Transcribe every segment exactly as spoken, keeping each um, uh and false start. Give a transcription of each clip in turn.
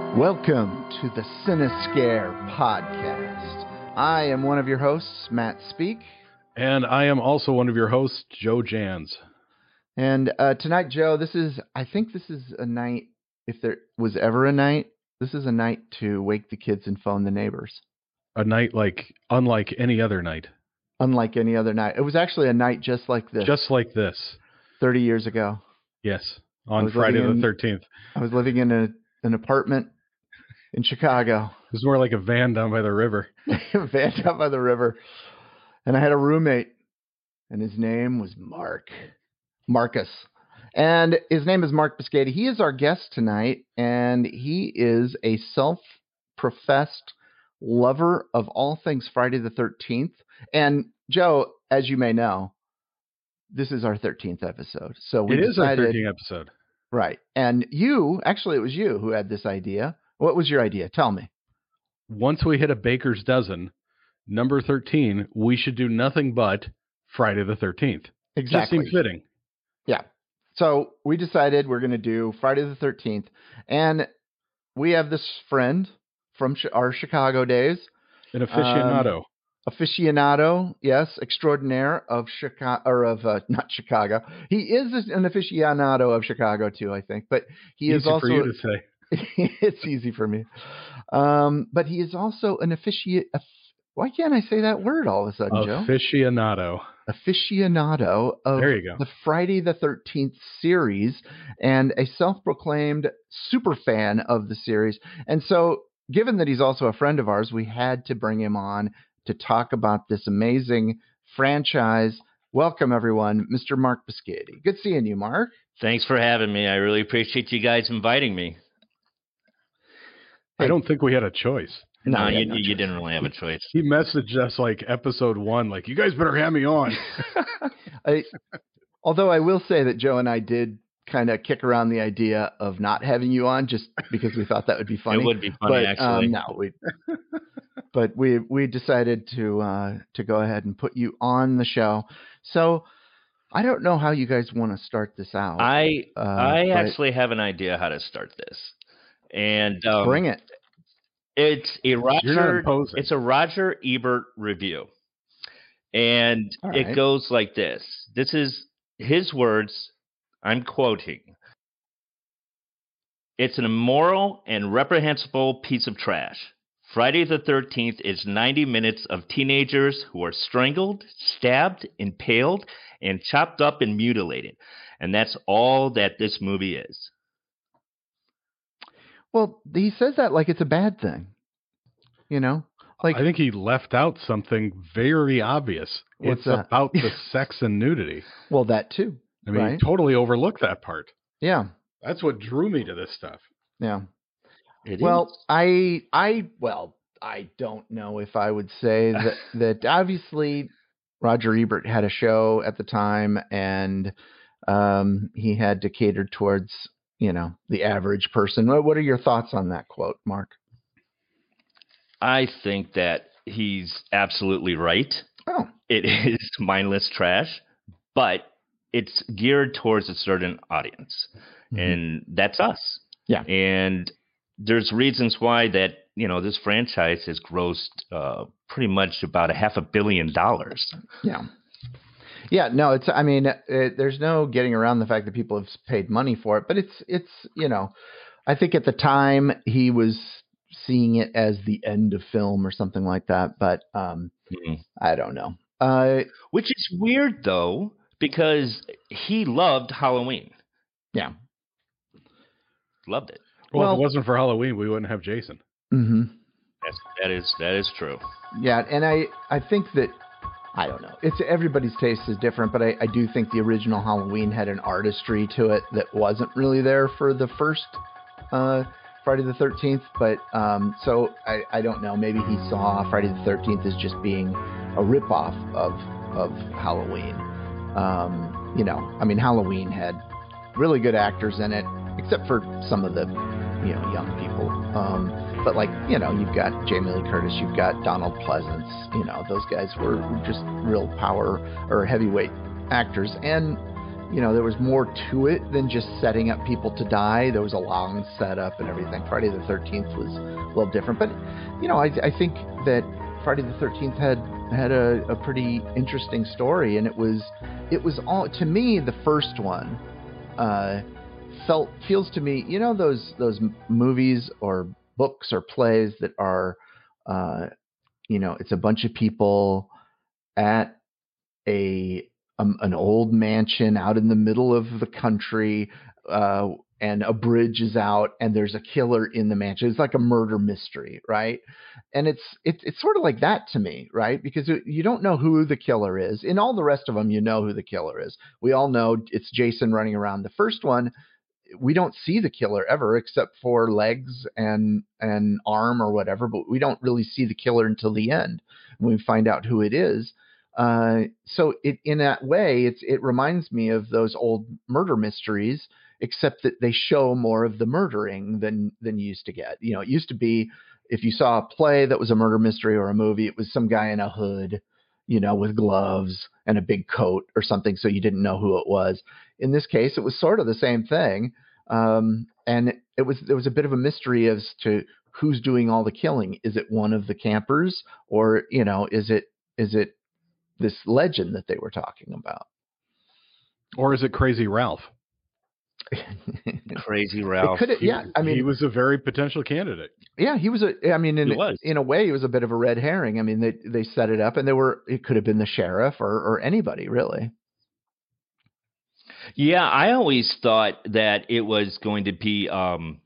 Welcome to the Cinescare podcast. I am one of your hosts, Matt Speak. And I am also one of your hosts, Joe Jans. And uh, tonight, Joe, this is, I think this is a night, if there was ever a night, this is a night to wake the kids and phone the neighbors. A night like, unlike any other night. Unlike any other night. It was actually a night just like this. Just like this. thirty years ago. Yes, on Friday the thirteenth. I was living in a, an apartment in Chicago. It was more like a van down by the river. Van down by the river. And I had a roommate, and his name was Mark. Marcus. And his name is Mark Biscati. He is our guest tonight, and he is a self-professed lover of all things Friday the thirteenth. And Joe, as you may know, this is our thirteenth episode. So we It is decided, our thirteenth episode. Right. And you, actually, it was you who had this idea. What was your idea? Tell me. Once we hit a baker's dozen, number thirteen, we should do nothing but Friday the thirteenth. Exactly. Just seems fitting. Yeah. So we decided we're going to do Friday the thirteenth. And we have this friend from our Chicago days. An aficionado. Um, aficionado, yes, extraordinaire of Chicago, or of, uh, not Chicago. He is an aficionado of Chicago too, I think. But he Easy is also... for you to say. It's easy for me. Um, but he is also an aficionado. Why can't I say that word all of a sudden, Joe? Aficionado. Aficionado of there you go. The Friday the thirteenth series and a self-proclaimed super fan of the series. And so, given that he's also a friend of ours, we had to bring him on to talk about this amazing franchise. Welcome, everyone, Mister Mark Biscati. Good seeing you, Mark. Thanks for having me. I really appreciate you guys inviting me. I don't think we had a choice. No, No, you, no you choice. didn't really have a choice. He messaged us like episode one, like, you guys better have me on. I, although I will say that Joe and I did kind of kick around the idea of not having you on just because we thought that would be funny. It would be funny, but, actually. Um, no, we, but we we decided to uh, to go ahead and put you on the show. So I don't know how you guys want to start this out. I uh, I but actually have an idea how to start this, and um, bring it. It's a You're not Roger. imposing. It's a Roger Ebert review, and All right. it goes like this. This is his words. I'm quoting. It's an immoral and reprehensible piece of trash. Friday the thirteenth is ninety minutes of teenagers who are strangled, stabbed, impaled, and chopped up and mutilated. And that's all that this movie is. Well, he says that like it's a bad thing. You know, like I think he left out something very obvious. What's It's that? about the sex and nudity. well, that too. I mean, Right. he totally overlooked that part. Yeah, That's what drew me to this stuff. yeah. It Well, is. I, I, well, I don't know if I would say that, that obviously Roger Ebert had a show at the time and um, he had to cater towards, you know, the average person. What what are your thoughts on that quote, Mark? I think that he's absolutely right. Oh, It is mindless trash, but it's geared towards a certain audience, Mhm. and that's us. Yeah. And there's reasons why that, you know, this franchise has grossed uh, pretty much about a half a billion dollars. yeah. Yeah, no, it's, I mean, it, there's no getting around the fact that people have paid money for it, but it's, it's, you know, I think at the time he was seeing it as the end of film or something like that, but um, Mhm. I don't know. Uh, Which is weird, though, because he loved Halloween. yeah. Loved it. Well, Well- if it wasn't for Halloween, we wouldn't have Jason. hmm That's, that is that is true. Yeah, and I, I think that, I don't know, it's everybody's taste is different, but I, I do think the original Halloween had an artistry to it that wasn't really there for the first uh, Friday the thirteenth. But um, so I, I don't know, maybe he saw Friday the thirteenth as just being a ripoff of of Halloween. Um, you know, I mean, Halloween had really good actors in it, except for some of the, you know, young people. Um, but like, you know, you've got Jamie Lee Curtis, you've got Donald Pleasance, you know, those guys were just real power or heavyweight actors. And you know, there was more to it than just setting up people to die. There was a long setup and everything. Friday the thirteenth was a little different, but you know, I, I think that Friday the thirteenth had had a, a pretty interesting story, and it was it was all to me the first one uh, felt feels to me, you know, those those movies or books or plays that are, uh, you know, it's a bunch of people at a um, an old mansion out in the middle of the country, uh, and a bridge is out, and there's a killer in the mansion. It's like a murder mystery, right? And it's it's it's sort of like that to me, right? Because it, you don't know who the killer is. In all the rest of them, you know who the killer is. We all know it's Jason running around. The first one, we don't see the killer ever except for legs and and arm or whatever, but we don't really see the killer until the end when we find out who it is. Uh, so it, in that way, it's, it reminds me of those old murder mysteries, except that they show more of the murdering than, than you used to get. You know, it used to be, if you saw a play that was a murder mystery or a movie, it was some guy in a hood, you know, with gloves and a big coat or something, so you didn't know who it was. In this case, it was sort of the same thing. Um, and it was, there was a bit of a mystery as to who's doing all the killing. Is it one of the campers, or, you know, is it, is it this legend that they were talking about? Or is it Crazy Ralph? Crazy Ralph. Could it, yeah, I mean, he was a very potential candidate. Yeah, he was a. I mean, in He was. in a way, he was a bit of a red herring. I mean, they they set it up, and they were. It could have been the sheriff or or anybody really. Yeah, I always thought that it was going to be um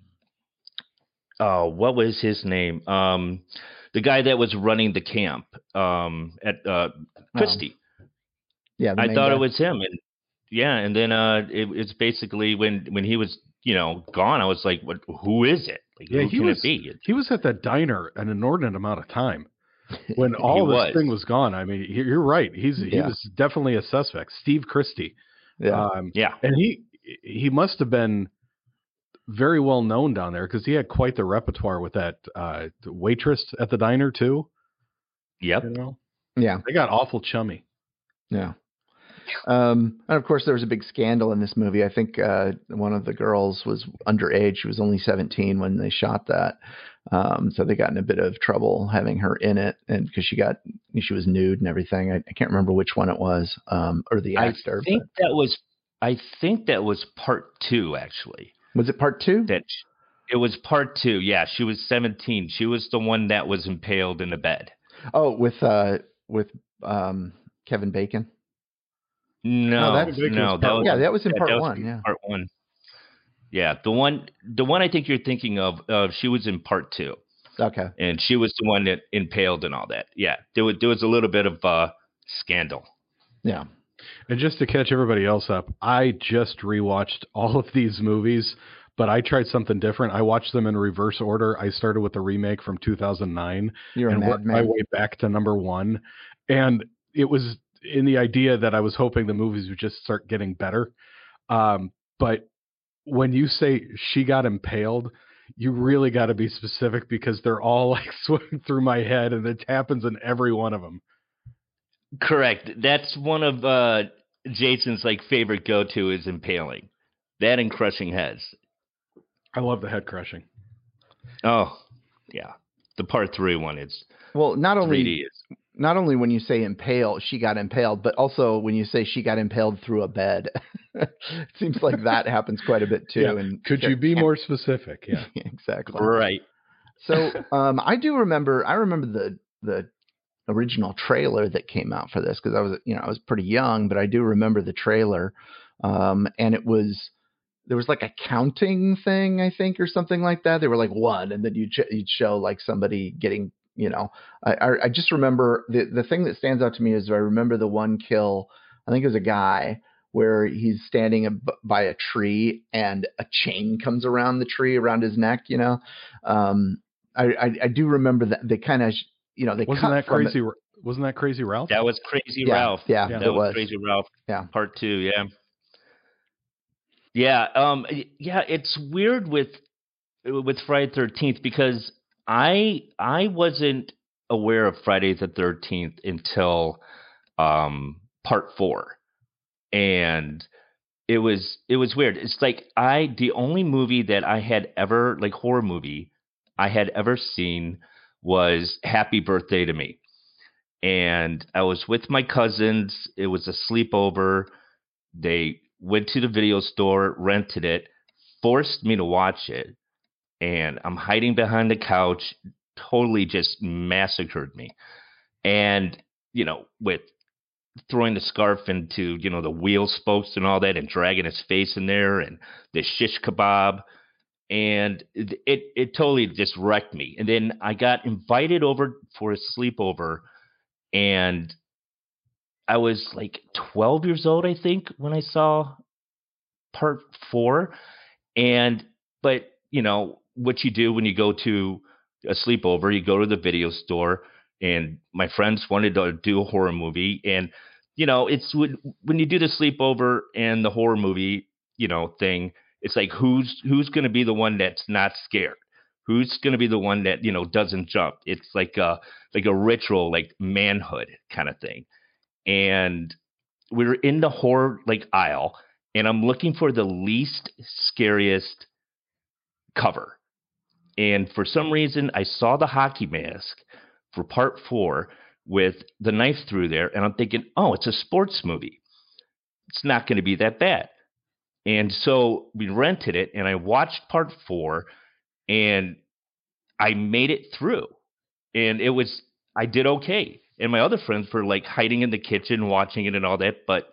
oh, what was his name? Um the guy that was running the camp um at uh Christie. Oh, yeah, the I main thought guy. it was him, and yeah, and then uh it, it's basically when when he was, you know, gone, I was like, what who is it? Like, Yeah, who he can was it be? he was at that diner an inordinate amount of time. When all He this was. thing was gone, I mean, you're right. He's he Yeah. was definitely a suspect, Steve Christie. Yeah, Um, Yeah. and he he must have been very well known down there because he had quite the repertoire with that uh, waitress at the diner too. Yep. You know, yeah, they got awful chummy. yeah. Um, and of course, there was a big scandal in this movie. I think uh, one of the girls was underage. She was only seventeen when they shot that. Um, so they got in a bit of trouble having her in it, and because she got she was nude and everything. I, I can't remember which one it was, um, or the actor. I think that was I think that was part two, actually. But was it part two? That it was part two. Yeah, she was seventeen. She was the one that was impaled in the bed. Oh, with uh, with um, Kevin Bacon. No, No, that's- no, that was Yeah, that was in that- part that was one. in Yeah. part one. Yeah, the one, the one I think you're thinking of, uh, she was in part two, Okay. and she was the one that impaled and all that. Yeah, there was there was a little bit of uh, scandal. Yeah. And just to catch everybody else up, I just rewatched all of these movies, but I tried something different. I watched them in reverse order. I started with the remake from two thousand nine You're a and worked my madman. way back to number one. And it was in the idea that I was hoping the movies would just start getting better. Um, but when you say she got impaled, you really got to be specific because they're all like swimming through my head, and it happens in every one of them. Correct. That's one of uh, Jason's like favorite go-to is impaling. That and crushing heads. I love the head crushing. Oh, yeah. The part three one is Well, not only three D is not only when you say impale, she got impaled, but also when you say she got impaled through a bed. It seems like that happens quite a bit too. Yeah. And Could you be more specific? Yeah. exactly. right. So um, I do remember. I remember the the original trailer that came out for this because I was you know I was pretty young, but I do remember the trailer, um, and it was there was like a counting thing I think or something like that. They were like one, and then you'd ch- you'd show like somebody getting you know. I I, I just remember the the thing that stands out to me is I remember the one kill. I think it was a guy where he's standing ab- by a tree and a chain comes around the tree around his neck. You know. Um, I, I, I do remember that they kind of, you know, they Wasn't cut that from crazy? It. Wasn't that Crazy Ralph? That was Crazy Yeah, Ralph. yeah, Yeah. that it was, was. Crazy Ralph. Yeah. Part two. Yeah. Yeah. Um. Yeah. It's weird with with Friday the thirteenth because I I wasn't aware of Friday the thirteenth until um part four, and it was it was weird. It's like I the only movie that I had ever like horror movie I had ever seen was Happy Birthday to Me. And I was with my cousins. It was a sleepover. They went to the video store, rented it, forced me to watch it, and I'm hiding behind the couch, totally just massacred me. And, you know, with throwing the scarf into, you know, the wheel spokes and all that and dragging his face in there and the shish kebab. And it, it, it totally just wrecked me. And then I got invited over for a sleepover, and I was like twelve years old, I think, when I saw part four. And, but, you know, what you do when you go to a sleepover, you go to the video store, and my friends wanted to do a horror movie. And, you know, it's when, when you do the sleepover and the horror movie, you know, thing, it's like, who's, who's going to be the one that's not scared? Who's going to be the one that, you know, doesn't jump? It's like a, like a ritual, like manhood kind of thing. And we were in the horror like aisle, and I'm looking for the least scariest cover. And for some reason, I saw the hockey mask for part four with the knife through there, and I'm thinking, oh, it's a sports movie. It's not going to be that bad. And so we rented it, and I watched part four, and I made it through. And it was, I did okay. And my other friends were like hiding in the kitchen, watching it and all that, but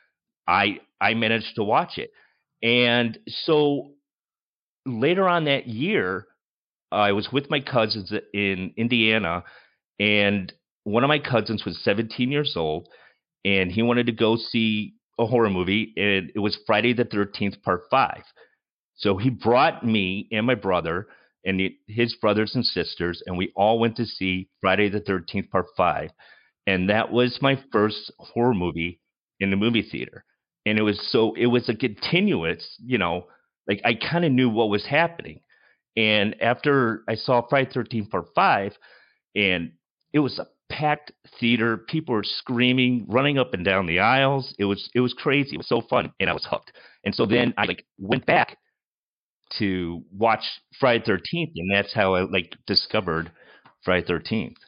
I I managed to watch it. And so later on that year, I was with my cousins in Indiana, and one of my cousins was seventeen years old, and he wanted to go see a horror movie, and it was Friday the thirteenth, part five. So he brought me and my brother and his brothers and sisters, and we all went to see Friday the thirteenth, part five. And that was my first horror movie in the movie theater. And it was so, it was a continuous, you know, like I kind of knew what was happening. And after I saw Friday the thirteenth, part five, and it was a packed theater, people were screaming, running up and down the aisles. It was, it was crazy. It was so fun. And I was hooked. And so then I like went back to watch Friday the thirteenth, and that's how I like discovered Friday the thirteenth.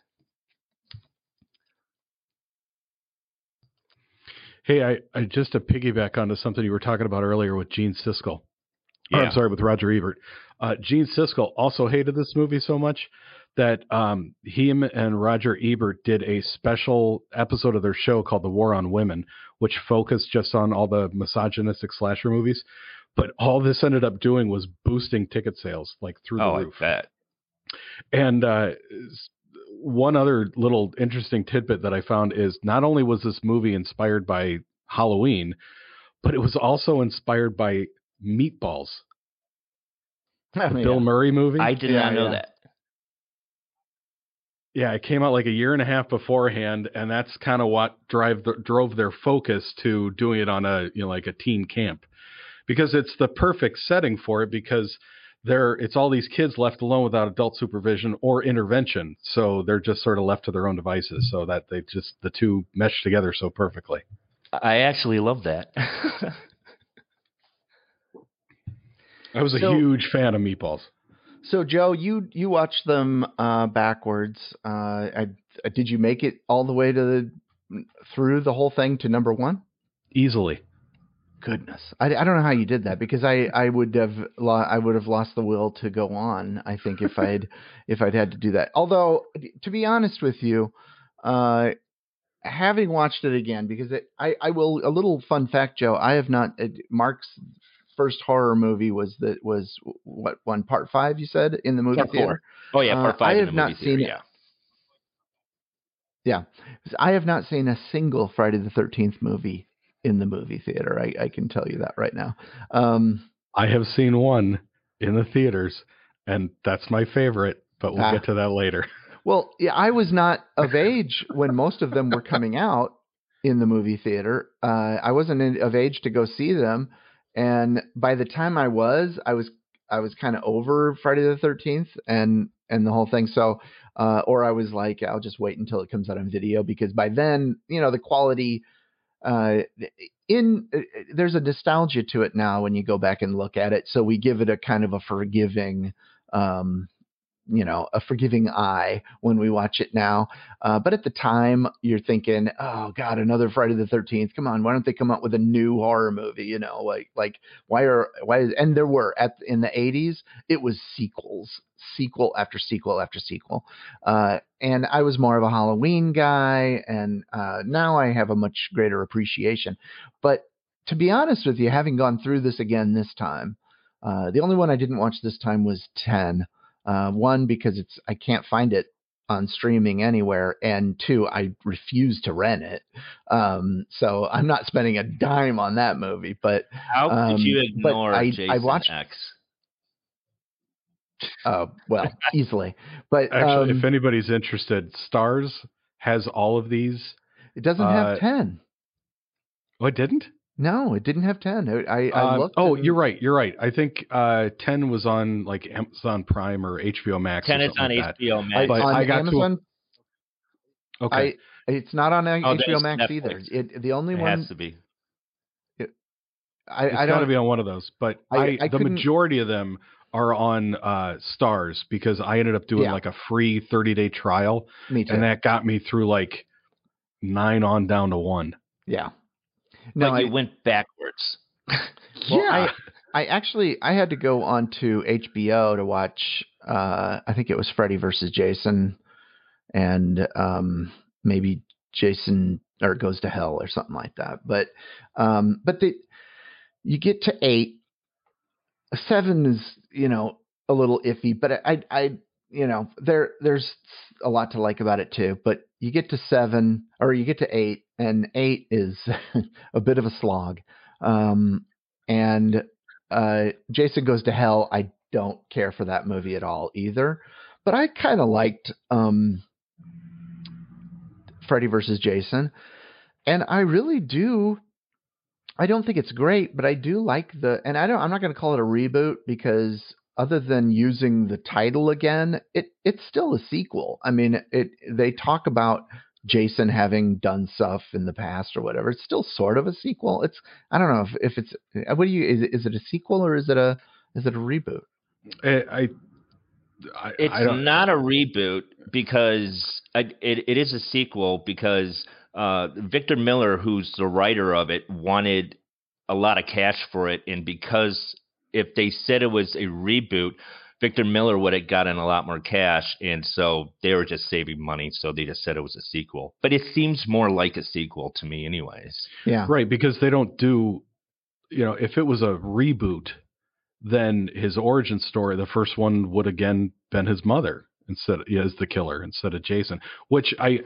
Hey, I, I just to piggyback onto something you were talking about earlier with Gene Siskel. Yeah. Or, I'm sorry, with Roger Ebert. Uh, Gene Siskel also hated this movie so much that um, him and Roger Ebert did a special episode of their show called The War on Women, which focused just on all the misogynistic slasher movies. But all this ended up doing was boosting ticket sales, like through oh, the roof. I bet. And uh, one other little interesting tidbit that I found is not only was this movie inspired by Halloween, but it was also inspired by Meatballs, Oh, the yeah. Bill Murray movie. I did Yeah, not know yeah. that. Yeah, it came out like a year and a half beforehand, and that's kind of what drive the, drove their focus to doing it on a you know like a teen camp, because it's the perfect setting for it, because they're it's all these kids left alone without adult supervision or intervention, so they're just sort of left to their own devices, so that they just the two mesh together so perfectly. I actually love that. I was a So- huge fan of Meatballs. So, Joe, you you watched them uh, backwards. Uh, I, did you make it all the way to the through the whole thing to number one? Easily. Goodness, I, I don't know how you did that, because I, I would have lo- I would have lost the will to go on, I think, if I'd if I'd had to do that. Although, to be honest with you, uh, having watched it again, because it, I I will a little fun fact, Joe, I have not it, Mark's first horror movie was that was what one part five you said in the movie Part theater. four. Oh yeah, Uh, part five I in have the not movie theater, seen it. yeah. Yeah, I have not seen a single Friday the thirteenth movie in the movie theater. I, I can tell you that right now. Um, I have seen one in the theaters, and that's my favorite, but we'll Ah. get to that later. well, yeah, I was not of age when most of them were coming out in the movie theater. Uh, I wasn't in, of age to go see them, and by the time I was, I was I was kind of over Friday the thirteenth and and the whole thing. So, uh, or I was like, I'll just wait until it comes out on video, because by then, you know, the quality uh, in uh, there's a nostalgia to it now when you go back and look at it. So we give it a kind of a forgiving, um, you know, a forgiving eye when we watch it now. Uh, but at the time, you're thinking, oh God, another Friday the thirteenth. Come on, why don't they come up with a new horror movie? You know, like like why are why? Is, and there were at in the eighties, it was sequels, sequel after sequel after sequel. Uh, and I was more of a Halloween guy, and uh, now I have a much greater appreciation. But to be honest with you, having gone through this again this time, uh, the only one I didn't watch this time was ten. Uh, one, because it's I can't find it on streaming anywhere, and two, I refuse to rent it. Um, so I'm not spending a dime on that movie. But how um, could you ignore I, Jason I watched, X? Uh, well, easily. But Actually, um, if anybody's interested, Stars has all of these. it doesn't uh, have ten. Oh, it didn't? No, it didn't have ten. I, I Um, looked. oh, and, you're right. You're right. I think uh, ten was on like Amazon Prime or H B O Max. ten or is something on like H that. B O I, Max. But on I got to a- Amazon. Okay. I, it's not on Oh, H B O there's Max Netflix. either. It the only It one. has to be. I, It's I got to don't. be on one of those. But I- I, I the couldn't- majority of them are on uh, Stars because I ended up doing Yeah. like a free thirty day trial, Me too. and that got me through like nine on down to one. Yeah. No, but I, you went backwards. Well, yeah. I, I actually I had to go on to H B O to watch. Uh, I think it was Freddy versus Jason, and um, maybe Jason or Goes to Hell or something like that. But um, but the you get to eight. Seven is you know a little iffy, but I I you know there there's a lot to like about it too. But you get to seven or you get to eight, and eight is a bit of a slog. Um, and uh, Jason Goes to Hell, I don't care for that movie at all either. But I kind of liked um, Freddy versus Jason, and I really do. I don't think it's great, but I do like the. And I don't. I'm not going to call it a reboot because other than using the title again, it it's still a sequel. I mean, it they talk about Jason having done stuff in the past or whatever. It's still sort of a sequel. It's I don't know if, if it's what do you is it, is it a sequel or is it a is it a reboot? I, I, I It's I don't, not a reboot because I, it, it is a sequel because uh, Victor Miller, who's the writer of it, wanted a lot of cash for it. And because if they said it was a reboot, Victor Miller would have gotten a lot more cash. And so they were just saving money. So they just said it was a sequel. But it seems more like a sequel to me anyways. Yeah. right, because they don't do, you know, if it was a reboot, then his origin story, the first one would again been his mother instead yeah, as the killer instead of Jason, which I,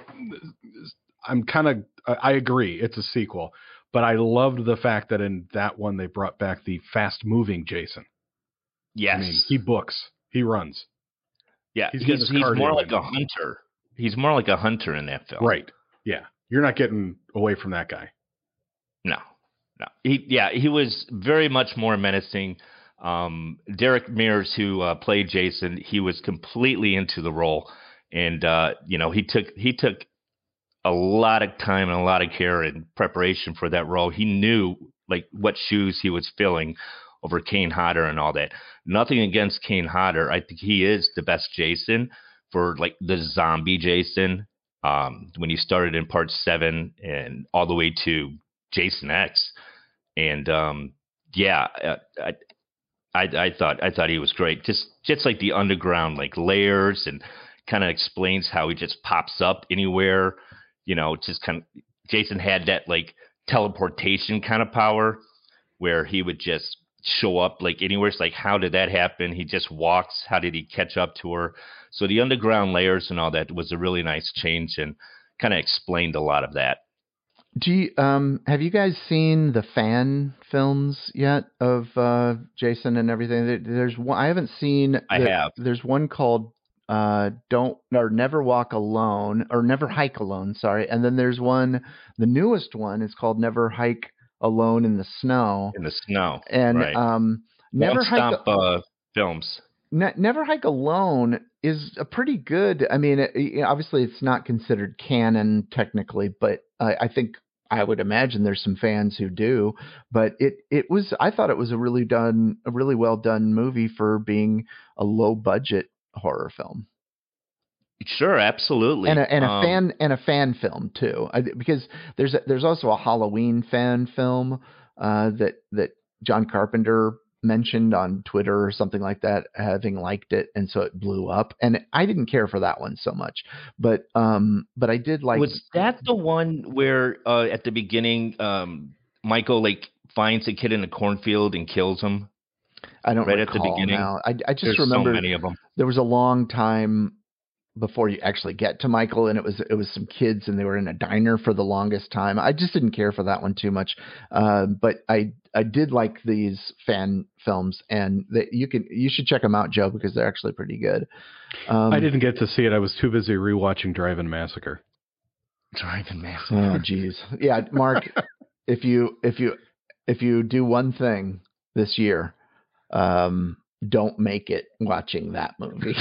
I'm kind of, I agree. It's a sequel, but I loved the fact that in that one, they brought back the fast moving Jason. Yes. I mean, he books, he runs. yeah. he's He's, getting he's, his cardio more like in. a hunter. He's more like a hunter in that film. Right. Yeah. You're not getting away from that guy. No, no. He, yeah, he was very much more menacing. Um, Derek Mears, who uh, played Jason, he was completely into the role, and uh, you know, he took he took a lot of time and a lot of care in preparation for that role. He knew like what shoes he was filling over Kane Hodder and all that. Nothing against Kane Hodder. I think he is the best Jason for like the zombie Jason. Um, when he started in part seven and all the way to Jason X, and um, yeah, I, I I thought I thought he was great. Just just like the underground like layers and kind of explains how he just pops up anywhere. You know, just kind of Jason had that like teleportation kind of power where he would just show up like anywhere. It's like, how did that happen? He just walks. How did he catch up to her? So the underground layers and all that was a really nice change and kind of explained a lot of that. Do you, um have you guys seen the fan films yet of uh, Jason and everything? There- There's one I haven't seen. I the- have. There's one called uh, "Don't" or "Never Walk Alone" or "Never Hike Alone." Sorry, and then there's one. The newest one is called "Never Hike Alone in the Snow." In the snow. And right. um, "Never Won't Hike." Stomp uh, films. Ne- Never Hike Alone is a pretty good. I mean, it, it- obviously it's not considered canon technically, but I, I think I would imagine there's some fans who do, but it it was I thought it was a really done a really well done movie for being a low budget horror film. Sure, And absolutely. a and a Um, fan and a fan film too, I, because there's a, there's also a Halloween fan film uh, that that John Carpenter mentioned on Twitter or something like that, having liked it, and so it blew up. And I didn't care for that one so much, but um, but I did like. was that the one where uh, at the beginning, um, Michael like finds a kid in a cornfield and kills him I don't right at the recall beginning? now. I I just There's so remember many of them. there was a long time before you actually get to Michael, and it was it was some kids, and they were in a diner for the longest time. I just didn't care for that one too much, uh, but I I did like these fan films, and that you can you should check them out, Joe, because they're actually pretty good. Um, I didn't get to see it. I was too busy rewatching Drive-In Massacre. Driving man. Oh, geez, yeah, Mark, if you if you if you do one thing this year, um, don't make it watching that movie.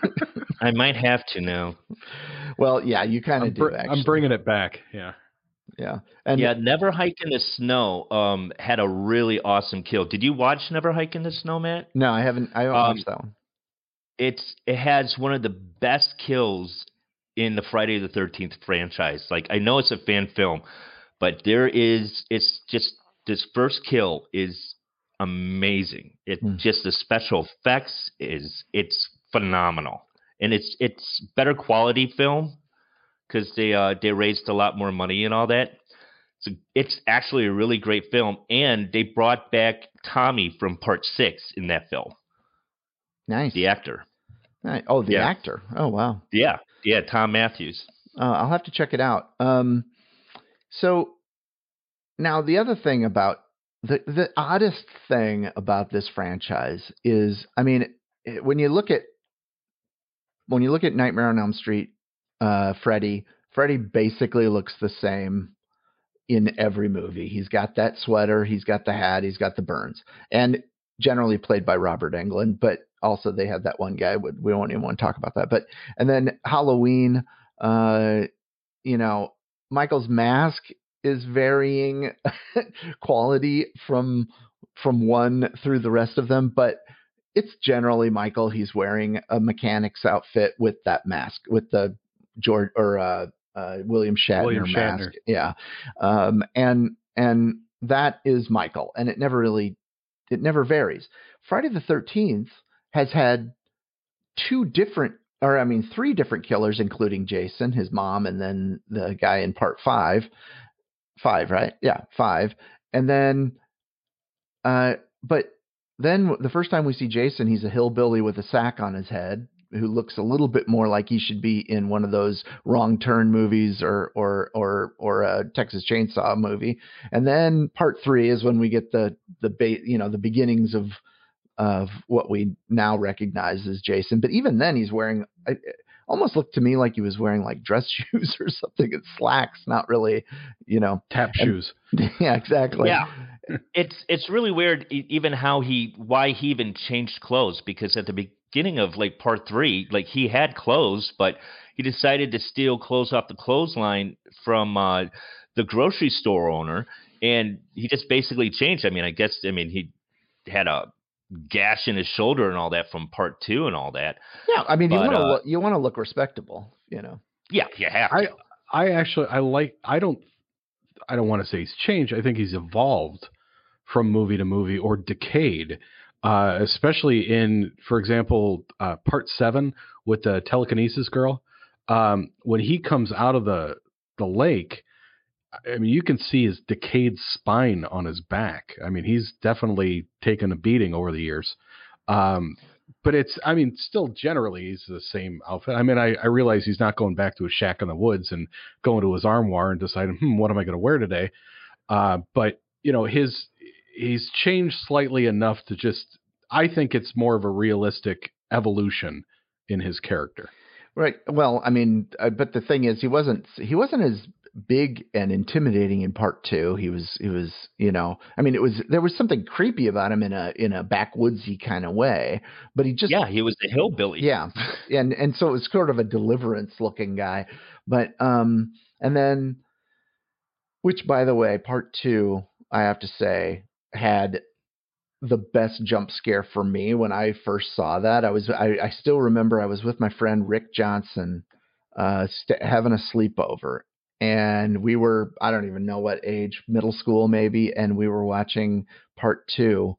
I might have to now. Well, yeah, you kind I'm, of br- do. Actually, I'm bringing it back. Yeah. yeah, and Yeah, Never Hike in the Snow um, had a really awesome kill. Did you watch Never Hike in the Snow, Matt? no, I haven't. I haven't Um, watched that one. It's it has one of the best kills in the Friday the thirteenth franchise. Like, I know it's a fan film, but there is it's just this first kill is amazing. It Hmm. just the special effects is it's phenomenal. And it's it's better quality film because they uh they raised a lot more money and all that. So it's actually a really great film, and they brought back Tommy from Part Six in that film, Nice. the actor. Nice. Oh, the Yeah. actor. Oh, wow. Yeah, yeah, Tom Matthews. Uh, I'll have to check it out. Um, so now the other thing about the the oddest thing about this franchise is, I mean, it, when you look at when you look at Nightmare on Elm Street, uh, Freddy, Freddy basically looks the same in every movie. He's got that sweater, he's got the hat, he's got the burns, and generally played by Robert Englund. But also they had that one guy. We we won't even want to talk about that. But and then Halloween, uh, you know, Michael's mask is varying quality from from one through the rest of them, but it's generally Michael. He's wearing a mechanic's outfit with that mask, with the George or uh, uh, William Shatner William mask. Shatner. Yeah, um, and and that is Michael, and it never really, it never varies. Friday the thirteenth has had two different, or I mean, three different killers, including Jason, his mom, and then the guy in part five. Five, right? Yeah, five. And then, uh, but then the first time we see Jason, he's a hillbilly with a sack on his head who looks a little bit more like he should be in one of those Wrong Turn movies or or or or a Texas Chainsaw movie. And then part three is when we get the the ba- you know the beginnings of of what we now recognize as Jason. But even then, he's wearing. It almost looked to me like he was wearing like dress shoes or something. It's slacks, not really, you know, Tap and- shoes. yeah, exactly. Yeah. It's it's really weird e- even how he why he even changed clothes, because at the beginning of like part three, like he had clothes, but he decided to steal clothes off the clothesline from uh, the grocery store owner, and he just basically changed. I mean, I guess I mean he had a gash in his shoulder and all that from part two and all that. Yeah, I mean, you But, want to uh, look, you want to look respectable, you know. Yeah, you have to. I I actually I like I don't I don't want to say he's changed. I think he's evolved from movie to movie or decayed, uh, especially in, for example, uh, part seven with the telekinesis girl. Um, when he comes out of the the lake, I mean, you can see his decayed spine on his back. I mean, he's definitely taken a beating over the years. Um, but it's, I mean, still generally he's the same outfit. I mean, I, I realize he's not going back to a shack in the woods and going to his armoire and deciding, hmm, what am I going to wear today? Uh, but you know, his he's changed slightly enough to just, I think it's more of a realistic evolution in his character. Right. Well, I mean, uh, but the thing is, he wasn't he wasn't as big and intimidating in part two. He was he was you know, I mean, it was there was something creepy about him in a in a backwoodsy kind of way, but he just Yeah, he was the hillbilly. yeah, and and so it was sort of a Deliverance looking guy, but um, and then Which, by the way, part two, I have to say, had the best jump scare for me when I first saw that. I was, I, I still remember I was with my friend Rick Johnson, uh, st- having a sleepover, and we were, I don't even know what age, middle school maybe, and we were watching part two,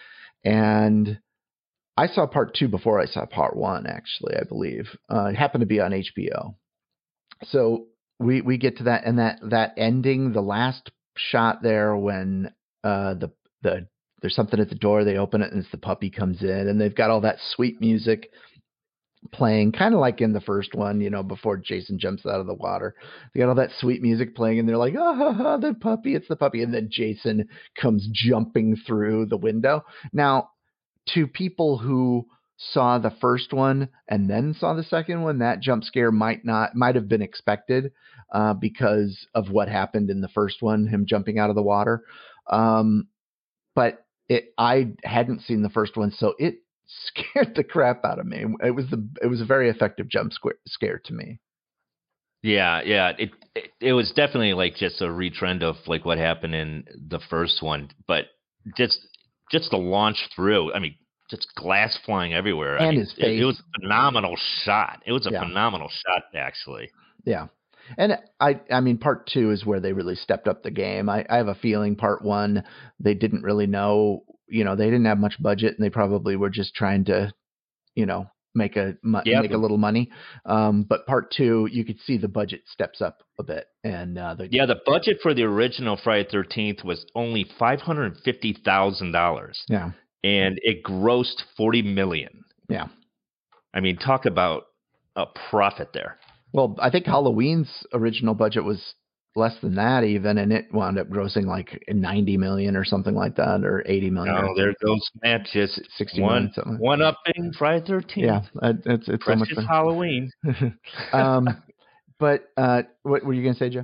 and I saw part two before I saw part one, actually, I believe. Uh, it happened to be on H B O. So we we get to that, and that that ending, the last shot there when uh, the the there's something at the door, they open it, and it's the puppy comes in, and they've got all that sweet music playing, kind of like in the first one, you know, before Jason jumps out of the water. They got all that sweet music playing, and they're like, ah, ha, ha, the puppy, it's the puppy, and then Jason comes jumping through the window. Now, to people who saw the first one and then saw the second one, that jump scare might not might have been expected uh, because of what happened in the first one, him jumping out of the water. Um, but it, I hadn't seen the first one, so it scared the crap out of me. It was the it was a very effective jump scare, scare to me. Yeah, yeah. It, it it was definitely like just a retrend of like what happened in the first one, but just just the launch through. I mean, just glass flying everywhere. And I mean, his face. It, it was a phenomenal shot. It was a Yeah. phenomenal shot, actually. Yeah. And I, I mean, part two is where they really stepped up the game. I, I have a feeling part one, they didn't really know, you know, they didn't have much budget, and they probably were just trying to, you know, make a Yeah, make the- a little money. Um, but part two, you could see the budget steps up a bit, and uh, the, Yeah, the budget for the original Friday the thirteenth was only five hundred fifty thousand dollars, yeah, and it grossed forty million dollars. yeah. I mean, talk about a profit there. Well, I think Halloween's original budget was less than that even, and it wound up grossing like ninety million or something like that, or eighty million. Oh, there goes Matt, just sixty one million, something. one upping Friday the thirteenth. Yeah, it- it's it's so much Precious fun. Halloween. um, but uh, what were you gonna say, Joe?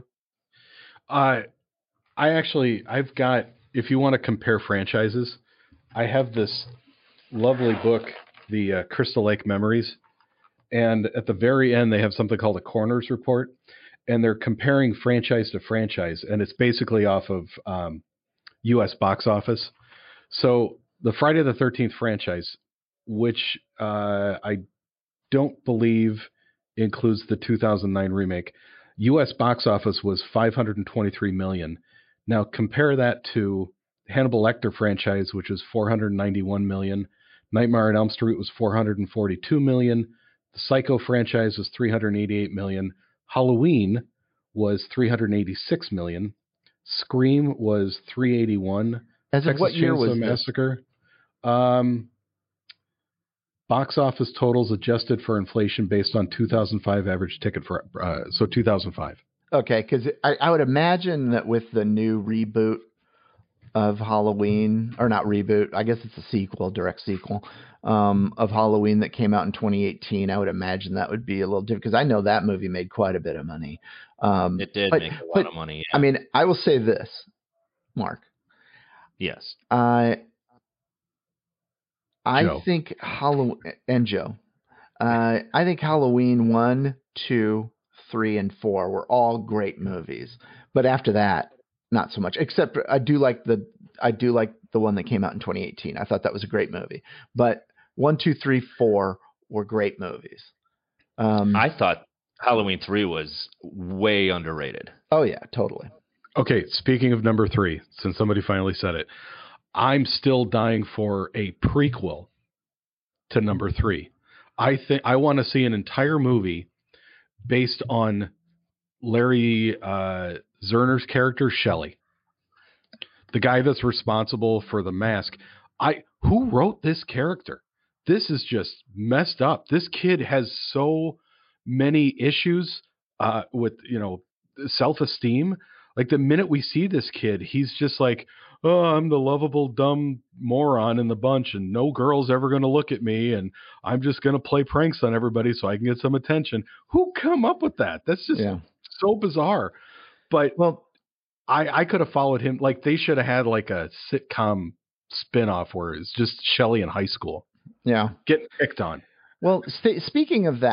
Uh, I actually, I've got, if you want to compare franchises, I have this lovely book, the uh, Crystal Lake Memories. And at the very end, they have something called a Corners Report. And they're comparing franchise to franchise. And it's basically off of um, U S box office. So the Friday the thirteenth franchise, which uh, I don't believe includes the two thousand nine remake, U S box office was five hundred twenty-three million dollars. Now compare that to Hannibal Lecter franchise, which was four hundred ninety-one million dollars. Nightmare on Elm Street was four hundred forty-two million dollars. The Psycho franchise was three hundred eighty-eight million dollars. Halloween was three hundred eighty-six million dollars. Scream was three hundred eighty-one million dollars. As of Texas what year Chainsaw was this? Massacre. Um, box office totals adjusted for inflation based on two thousand five average ticket for uh, so two thousand five. Okay, because I, I would imagine that with the new reboot of Halloween, or not reboot, I guess it's a sequel, direct sequel um, of Halloween that came out in twenty eighteen. I would imagine that would be a little different, because I know that movie made quite a bit of money. Um, It did but, make a lot but, of money. Yeah. I mean, I will say this, Mark. yes. Uh, I Joe. think Halloween and Joe. Uh, I think Halloween one, two, three, and four were all great movies, but after that, not so much. Except I do like the I do like the one that came out in twenty eighteen. I thought that was a great movie. But one, two, three, four were great movies. Um, I thought Halloween three was way underrated. oh yeah, totally. Okay, speaking of number three, since somebody finally said it, I'm still dying for a prequel to number three. I think I want to see an entire movie based on Larry uh, Zerner's character, Shelley, the guy that's responsible for the mask. I who wrote this character? This is just messed up. This kid has so many issues uh, with, you know, self-esteem. Like the minute we see this kid, he's just like, oh, I'm the lovable, dumb moron in the bunch, and no girl's ever going to look at me, and I'm just going to play pranks on everybody so I can get some attention. Who come up with that? That's just Yeah. so bizarre. But Well, I, I could have followed him. Like they should have had like a sitcom spinoff where it's just Shelley in high school yeah. getting picked on. Well, st- speaking of that,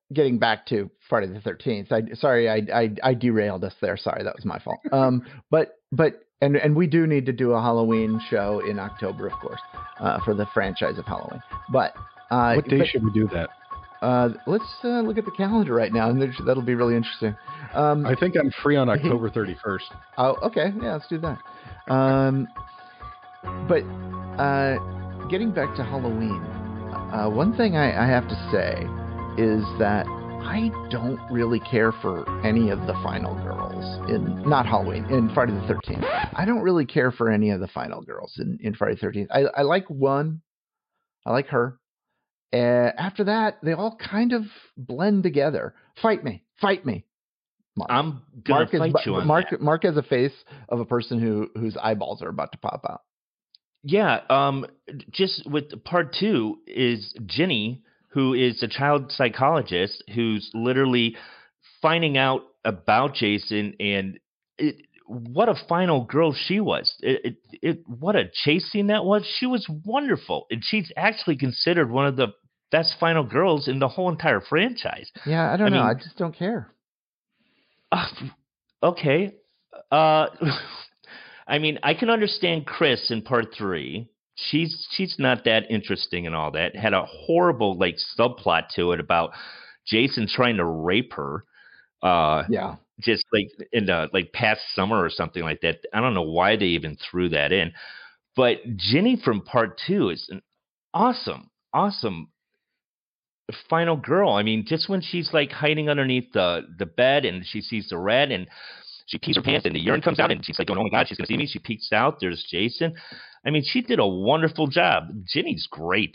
getting back to Friday the thirteenth. I sorry, I, I I derailed us there. Sorry, that was my fault. Um, but but and and we do need to do a Halloween show in October, of course, uh, for the franchise of Halloween. But uh, what day but, should we do that? Uh, let's uh, look at the calendar right now, and that'll be really interesting. Um, I think I'm free on October thirty-first. Oh, okay, yeah, let's do that. Um, but uh, getting back to Halloween, uh, one thing I, I have to say is that I don't really care for any of the final girls in not Halloween in Friday the thirteenth. I don't really care for any of the final girls in, in Friday the thirteenth. I, I like one. I like her. Uh, after that, they all kind of blend together. Fight me, fight me. Mark. I'm gonna Mark fight is, you on Mark, that. Mark has a face of a person who whose eyeballs are about to pop out. Yeah. Um. Just with part two is Ginny, who is a child psychologist who's literally finding out about Jason, and it, what a final girl she was. It, it, it, what a chase scene that was. She was wonderful, and she's actually considered one of the best final girls in the whole entire franchise. Yeah, I don't I know. mean, I just don't care. Uh, okay. Uh, I mean, I can understand Chris in part three. She's she's not that interesting and all that. Had a horrible like subplot to it about Jason trying to rape her. Uh, yeah. Just like in the like past summer or something like that. I don't know why they even threw that in. But Ginny from part two is an awesome, awesome final girl. I mean, just when she's like hiding underneath the, the bed and she sees the red and she pees her pants and the urine comes out and she's like, going, oh my God, she's going to see me. She peeks out. There's Jason. I mean, she did a wonderful job. Ginny's great.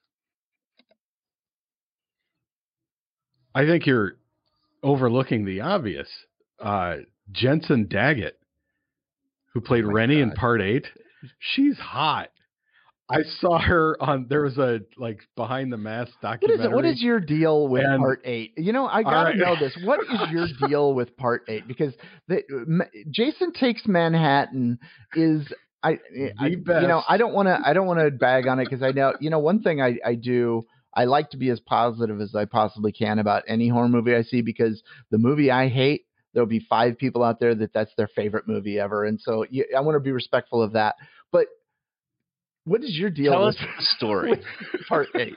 I think you're overlooking the obvious. Uh, Jensen Daggett, who played oh Rennie God. in part eight, she's hot. I saw her on, there was a like behind the mask documentary. What is, it, what is your deal with and, part eight? You know, I gotta right. know this. What is your deal with part eight? Because the, Jason Takes Manhattan is, I, I you know, I don't want to, I don't want to bag on it because I know, you know, one thing I, I do, I like to be as positive as I possibly can about any horror movie I see, because the movie I hate, there'll be five people out there that that's their favorite movie ever. And so you, I want to be respectful of that. But what is your deal Tell with us the story? With part eight?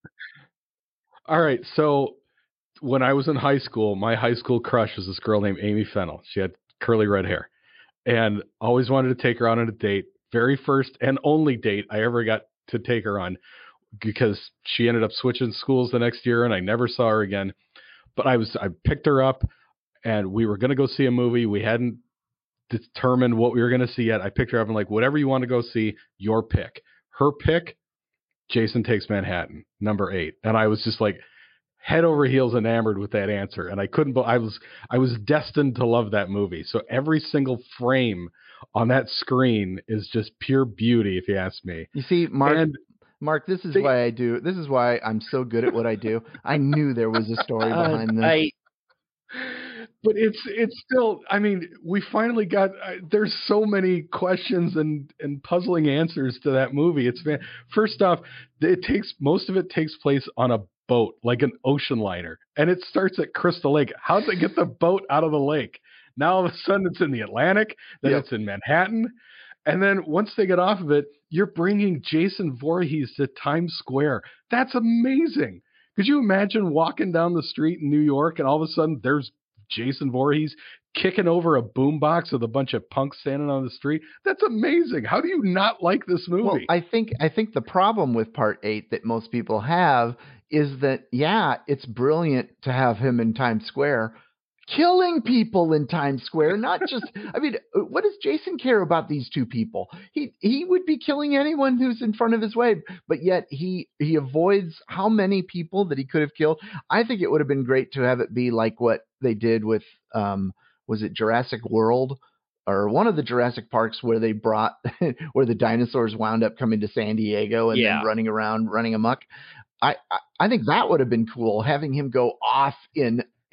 All right. So when I was in high school, my high school crush was this girl named Amy Fennell. She had curly red hair and always wanted to take her on a date. Very first and only date I ever got to take her on, because she ended up switching schools the next year and I never saw her again. But I was, I picked her up and we were going to go see a movie. We hadn't determined what we were going to see yet. I picked her up and like, whatever you want to go see, your pick. Her pick, Jason Takes Manhattan, number eight. And I was just like head over heels enamored with that answer. And I couldn't, I was, I was destined to love that movie. So every single frame on that screen is just pure beauty, if you ask me. You see, Mark, and Mark, this is they, why I do. This is why I'm so good at what I do. I knew there was a story behind uh, this. I, but it's it's still. I mean, we finally got. Uh, there's so many questions and and puzzling answers to that movie. It's fan- first off, it takes most of it takes place on a boat, like an ocean liner, and it starts at Crystal Lake. How did they get the boat out of the lake? Now all of a sudden it's in the Atlantic. Then yep. it's in Manhattan. And then once they get off of it, you're bringing Jason Voorhees to Times Square. That's amazing. Could you imagine walking down the street in New York and all of a sudden there's Jason Voorhees kicking over a boombox with a bunch of punks standing on the street? That's amazing. How do you not like this movie? Well, I think I think the problem with part eight that most people have is that, yeah, it's brilliant to have him in Times Square, killing people in Times Square, not just, I mean, what does Jason care about these two people? He he would be killing anyone who's in front of his way, but yet he he avoids how many people that he could have killed. I think it would have been great to have it be like what they did with, um, was it Jurassic World? Or one of the Jurassic Parks where they brought, where the dinosaurs wound up coming to San Diego and yeah. then running around, running amok. I, I, I think that would have been cool, having him go off in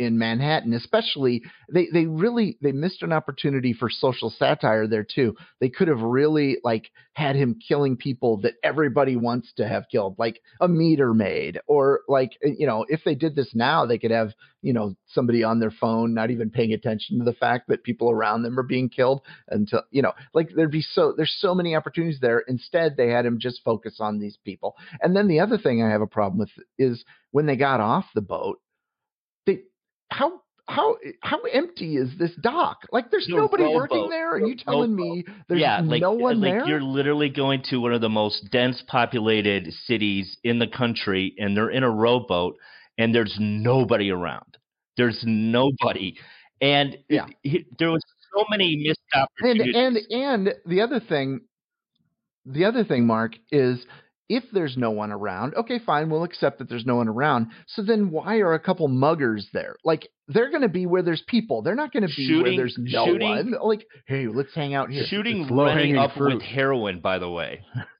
in Manhattan, especially they, they really, they missed an opportunity for social satire there too. They could have really like had him killing people that everybody wants to have killed, like a meter maid, or like, you know, if they did this now, they could have, you know, somebody on their phone, not even paying attention to the fact that people around them are being killed until, you know, like there'd be so, there's so many opportunities there. Instead, they had him just focus on these people. And then the other thing I have a problem with is when they got off the boat, they, how, how, how empty is this dock? Like there's The nobody rowboat. working there. Are The you telling rowboat. me there's yeah, like, no one like there? You're literally going to one of the most dense populated cities in the country, and they're in a rowboat, and there's nobody around. There's nobody, and Yeah. it, it, there was so many missed And, opportunities. and, and the other thing, the other thing, Mark, is if there's no one around, okay, fine, we'll accept that there's no one around. So then why are a couple muggers there? Like they're going to be where there's people. They're not going to be Shooting- where there's no shooting- one. Like, hey, let's hang out here. Shooting It's running low-hanging up fruit. with heroin, by the way.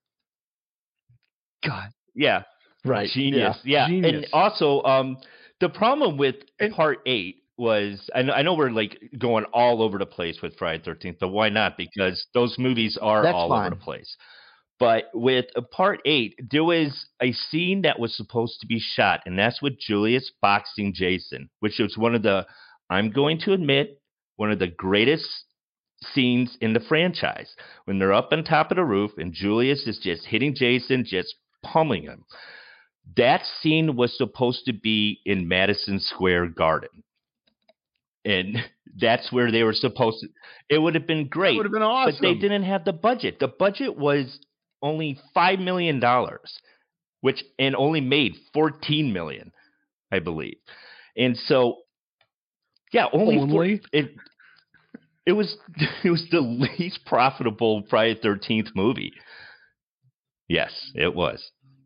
God. Yeah, Right. genius. Yeah, and Genius. also, um, the problem with And- part eight was, I know, I know we're like going all over the place with Friday the thirteenth, but why not? Because those movies are That's all fine. over the place. But with uh, part eight, there was a scene that was supposed to be shot, and that's with Julius boxing Jason, which was one of the, I'm going to admit, one of the greatest scenes in the franchise. When they're up on top of the roof and Julius is just hitting Jason, just pummeling him. That scene was supposed to be in Madison Square Garden. And that's where they were supposed to. It would have been great. That would have been awesome. But they didn't have the budget. The budget was only five million dollars, which and only made fourteen million dollars, I believe. And so, yeah, only, four- Only? it. It was it was the least profitable Friday the thirteenth movie. Yes, it was.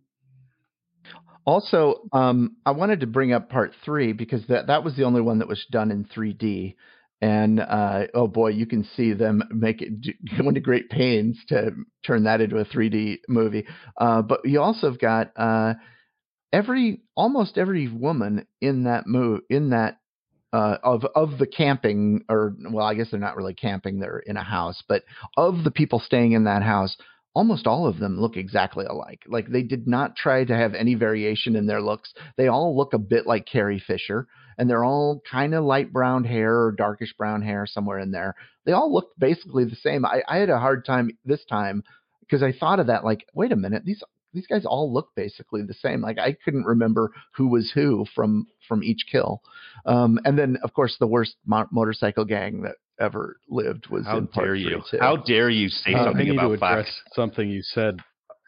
Also, um, I wanted to bring up part three because that, that was the only one that was done in three D. And uh, oh boy, you can see them make it do- go into great pains to turn that into a three D movie. Uh, but you also have got uh, every almost every woman in that move in that uh, of of the camping, or well, I guess they're not really camping; they're in a house. But of the people staying in that house, almost all of them look exactly alike. Like they did not try to have any variation in their looks. They all look a bit like Carrie Fisher, and they're all kind of light brown hair or darkish brown hair somewhere in there. They all look basically the same. I, I had a hard time this time because I thought of that. Like, wait a minute, these these guys all look basically the same. Like I couldn't remember who was who from from each kill. Um, and then of course the worst mo- motorcycle gang that ever lived was How in part dare three, you? too. How dare you say Uh, I something need to about address Fox? something you said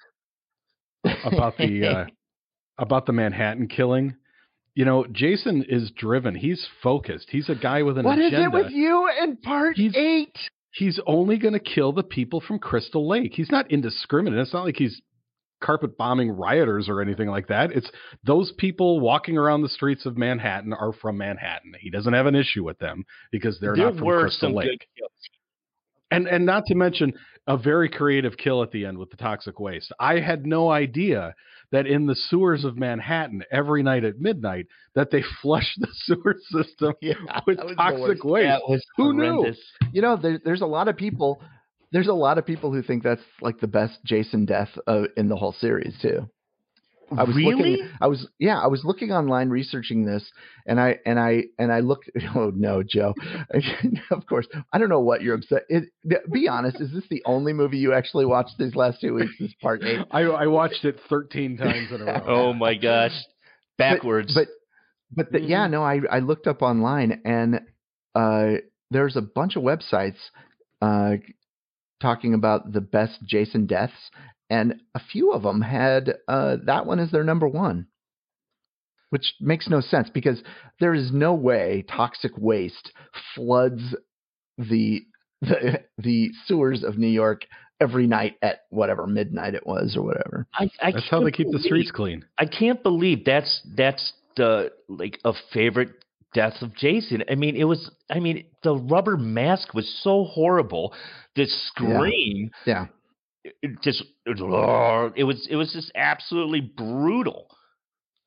about the uh, about the Manhattan killing. You know, Jason is driven. He's focused. He's a guy with an What is agenda. it with you and part He's- eight? He's only going to kill the people from Crystal Lake. He's not indiscriminate. It's not like he's carpet bombing rioters or anything like that. It's those people walking around the streets of Manhattan are from Manhattan. He doesn't have an issue with them because they're There not from were Crystal some Lake. good kills. And and not to mention a very creative kill at the end with the toxic waste. I had no idea that in the sewers of Manhattan every night at midnight that they flush the sewer system Yeah, with that was the toxic worst. waste. That was Who knew? horrendous. You know, there, there's a lot of people. There's a lot of people who think that's like the best Jason death uh, in the whole series too. I was Really? looking, I was yeah, I was looking online researching this, and I and I and I looked. Oh no, Joe! Of course, I don't know what you're upset. It, be honest, is this the only movie you actually watched these last two weeks? This part eight. I, I watched it thirteen times in a row. Oh my gosh. Backwards. But but, but the, yeah, no, I I looked up online, and uh, there's a bunch of websites uh, talking about the best Jason deaths. And a few of them had uh, that one as their number one, which makes no sense because there is no way toxic waste floods the the, the sewers of New York every night at whatever midnight it was or whatever. I, I That's how can't they keep the believe- streets clean. I can't believe that's that's the like a favorite death of Jason. I mean, it was. I mean, the rubber mask was so horrible. The scream. Yeah. It just it was it was just absolutely brutal.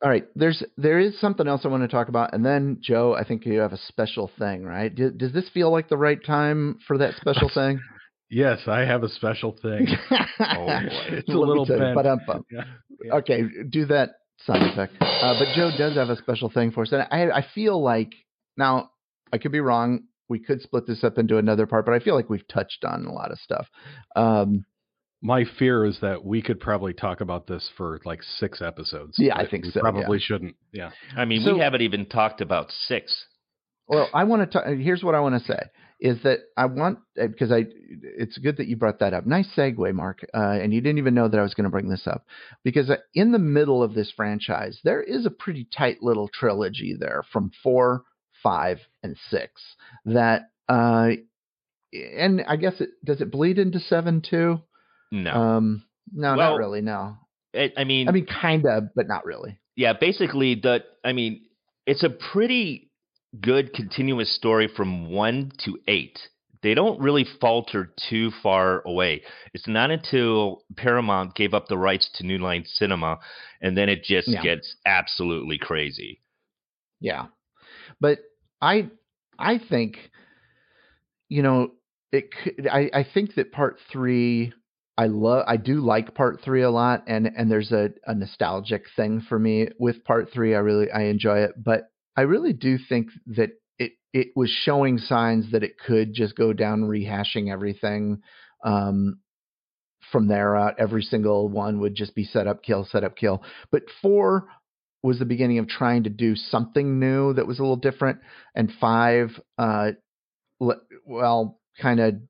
All right, there's there is something else I want to talk about, and then Joe, I think you have a special thing, right? Do, does this feel like the right time for that special thing? Yes, I have a special thing. Oh boy. It's a little bent. But yeah, yeah. Okay, do that sound effect. Uh, but Joe does have a special thing for us, and I I feel like now I could be wrong. We could split this up into another part, but I feel like we've touched on a lot of stuff. Um, My fear is that we could probably talk about this for like six episodes. Yeah, I think we so. Probably yeah. shouldn't. Yeah. I mean, so, we haven't even talked about six. Well, I want to talk. Here's what I want to say is that I want, because I, it's good that you brought that up. Nice segue, Mark. Uh, and you didn't even know that I was going to bring this up, because in the middle of this franchise, there is a pretty tight little trilogy there from four, five, and six that, uh, and I guess it, does it bleed into seven too? No. Um, no, well, not really. No. It, I mean, I mean, kind of, but not really. Yeah, basically, the I mean, it's a pretty good continuous story from one to eight. They don't really falter too far away. It's not until Paramount gave up the rights to New Line Cinema, and then it just yeah. gets absolutely crazy. Yeah, but I I think, you know, it. I I think that part three. I love, I do like part three a lot, and, and there's a, a nostalgic thing for me with part three. I really, I enjoy it, but I really do think that it, it was showing signs that it could just go down rehashing everything. Um, from there out, every single one would just be set up, kill, set up, kill. But four was the beginning of trying to do something new that was a little different. And five, uh, well, kind of,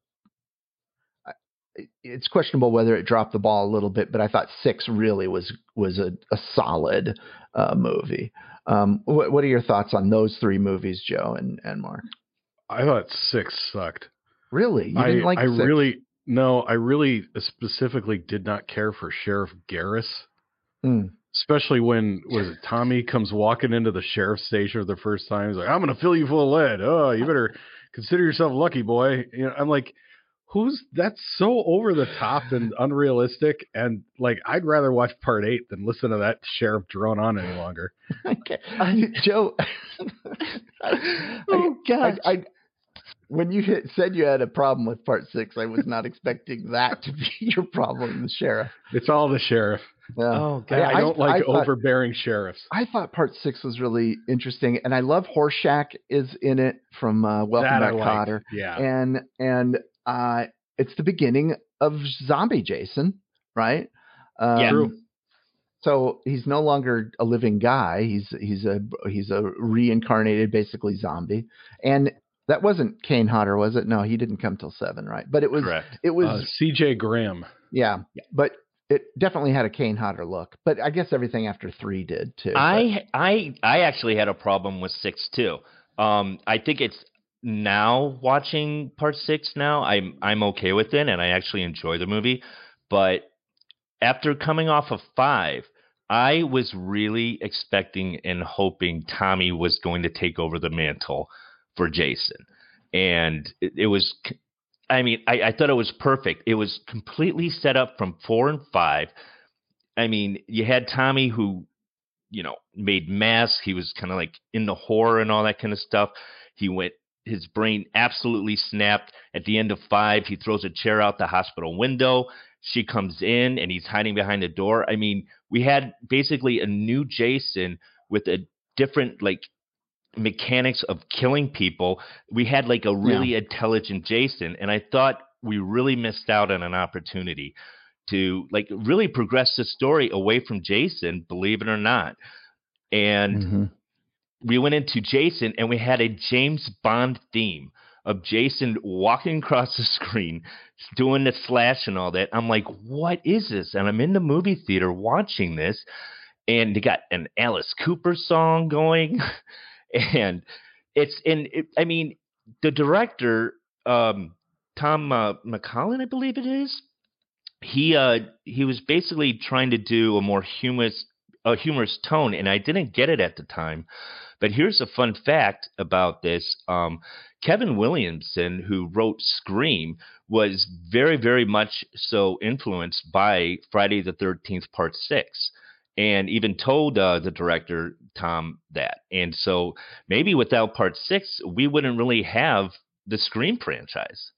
it's questionable whether it dropped the ball a little bit, but I thought six really was was a, a solid uh, movie. Um, what, what are your thoughts on those three movies, Joe and, and Mark? I thought six sucked. Really? You I, didn't like I six? really no. I really specifically did not care for Sheriff Garris, mm. especially when was it Tommy comes walking into the sheriff's station for the first time. He's like, "I'm going to fill you full of lead. Oh, you better consider yourself lucky, boy." You know, I'm like. Who's that's so over the top and unrealistic, and like I'd rather watch part eight than listen to that sheriff drone on any longer. Okay, I, Joe. oh God! I, I, when you hit, said you had a problem with part six, I was not expecting that to be your problem, the sheriff. It's all the sheriff. Yeah. Oh God! I, I don't I, like I thought, overbearing sheriffs. I thought part six was really interesting, and I love Horshack is in it from uh, Welcome that Back, Kotter. Yeah, and and. Uh, it's the beginning of Zombie Jason, right? Um, yeah. True. So he's no longer a living guy. He's he's a he's a reincarnated, basically zombie. And that wasn't Kane Hodder, was it? No, he didn't come till seven, right? But it was Correct. it was uh, C J Graham. Yeah, yeah, but it definitely had a Kane Hodder look. But I guess everything after three did too. I but. I I actually had a problem with six too. Um, I think it's. Now watching part six now, I'm I'm okay with it, and I actually enjoy the movie. But after coming off of five, I was really expecting and hoping Tommy was going to take over the mantle for Jason. And it, it was, I mean, I, I thought it was perfect. It was completely set up from four and five. I mean, you had Tommy who, you know, made masks. He was kind of like into horror and all that kind of stuff. He went. His brain absolutely snapped. At the end of five, he throws a chair out the hospital window. She comes in, and he's hiding behind the door. I mean, we had basically a new Jason with a different, like, mechanics of killing people. We had, like, a really yeah. intelligent Jason, and I thought we really missed out on an opportunity to, like, really progress the story away from Jason, believe it or not. And... Mm-hmm. We went into Jason, and we had a James Bond theme of Jason walking across the screen, doing the slash and all that. I'm like, what is this? And I'm in the movie theater watching this, and they got an Alice Cooper song going. and it's, and it, I mean, the director, um, Tom uh, McCollum, I believe it is, he, uh, he was basically trying to do a more humorous, a humorous tone, and I didn't get it at the time. But here's a fun fact about this. Um, Kevin Williamson, who wrote Scream, was very, very much so influenced by Friday the thirteenth Part six. and even told uh, the director Tom that. And so maybe without part six, we wouldn't really have the Scream franchise.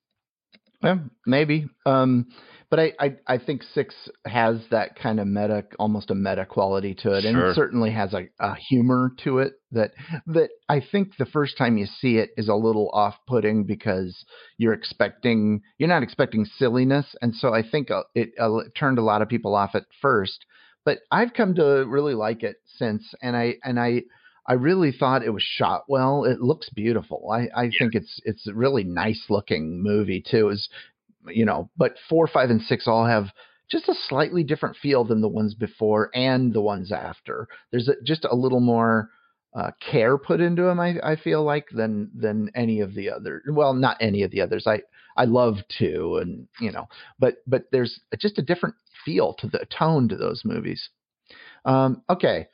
Yeah, maybe. Um, but I, I, I think six has that kind of meta, almost a meta quality to it. And Sure. it certainly has a, a humor to it that, that I think the first time you see it is a little off-putting because you're expecting, you're not expecting silliness. And so I think it, it turned a lot of people off at first, but I've come to really like it since. And I, and I, I really thought it was shot well. It looks beautiful. I, I yeah. think it's it's a really nice looking movie too. Is you know, but four, five, and six all have just a slightly different feel than the ones before and the ones after. There's a, just a little more uh, care put into them. I, I feel like than than any of the other. Well, not any of the others. I I love two, and you know, but but there's just a different feel to the tone to those movies. Um, okay,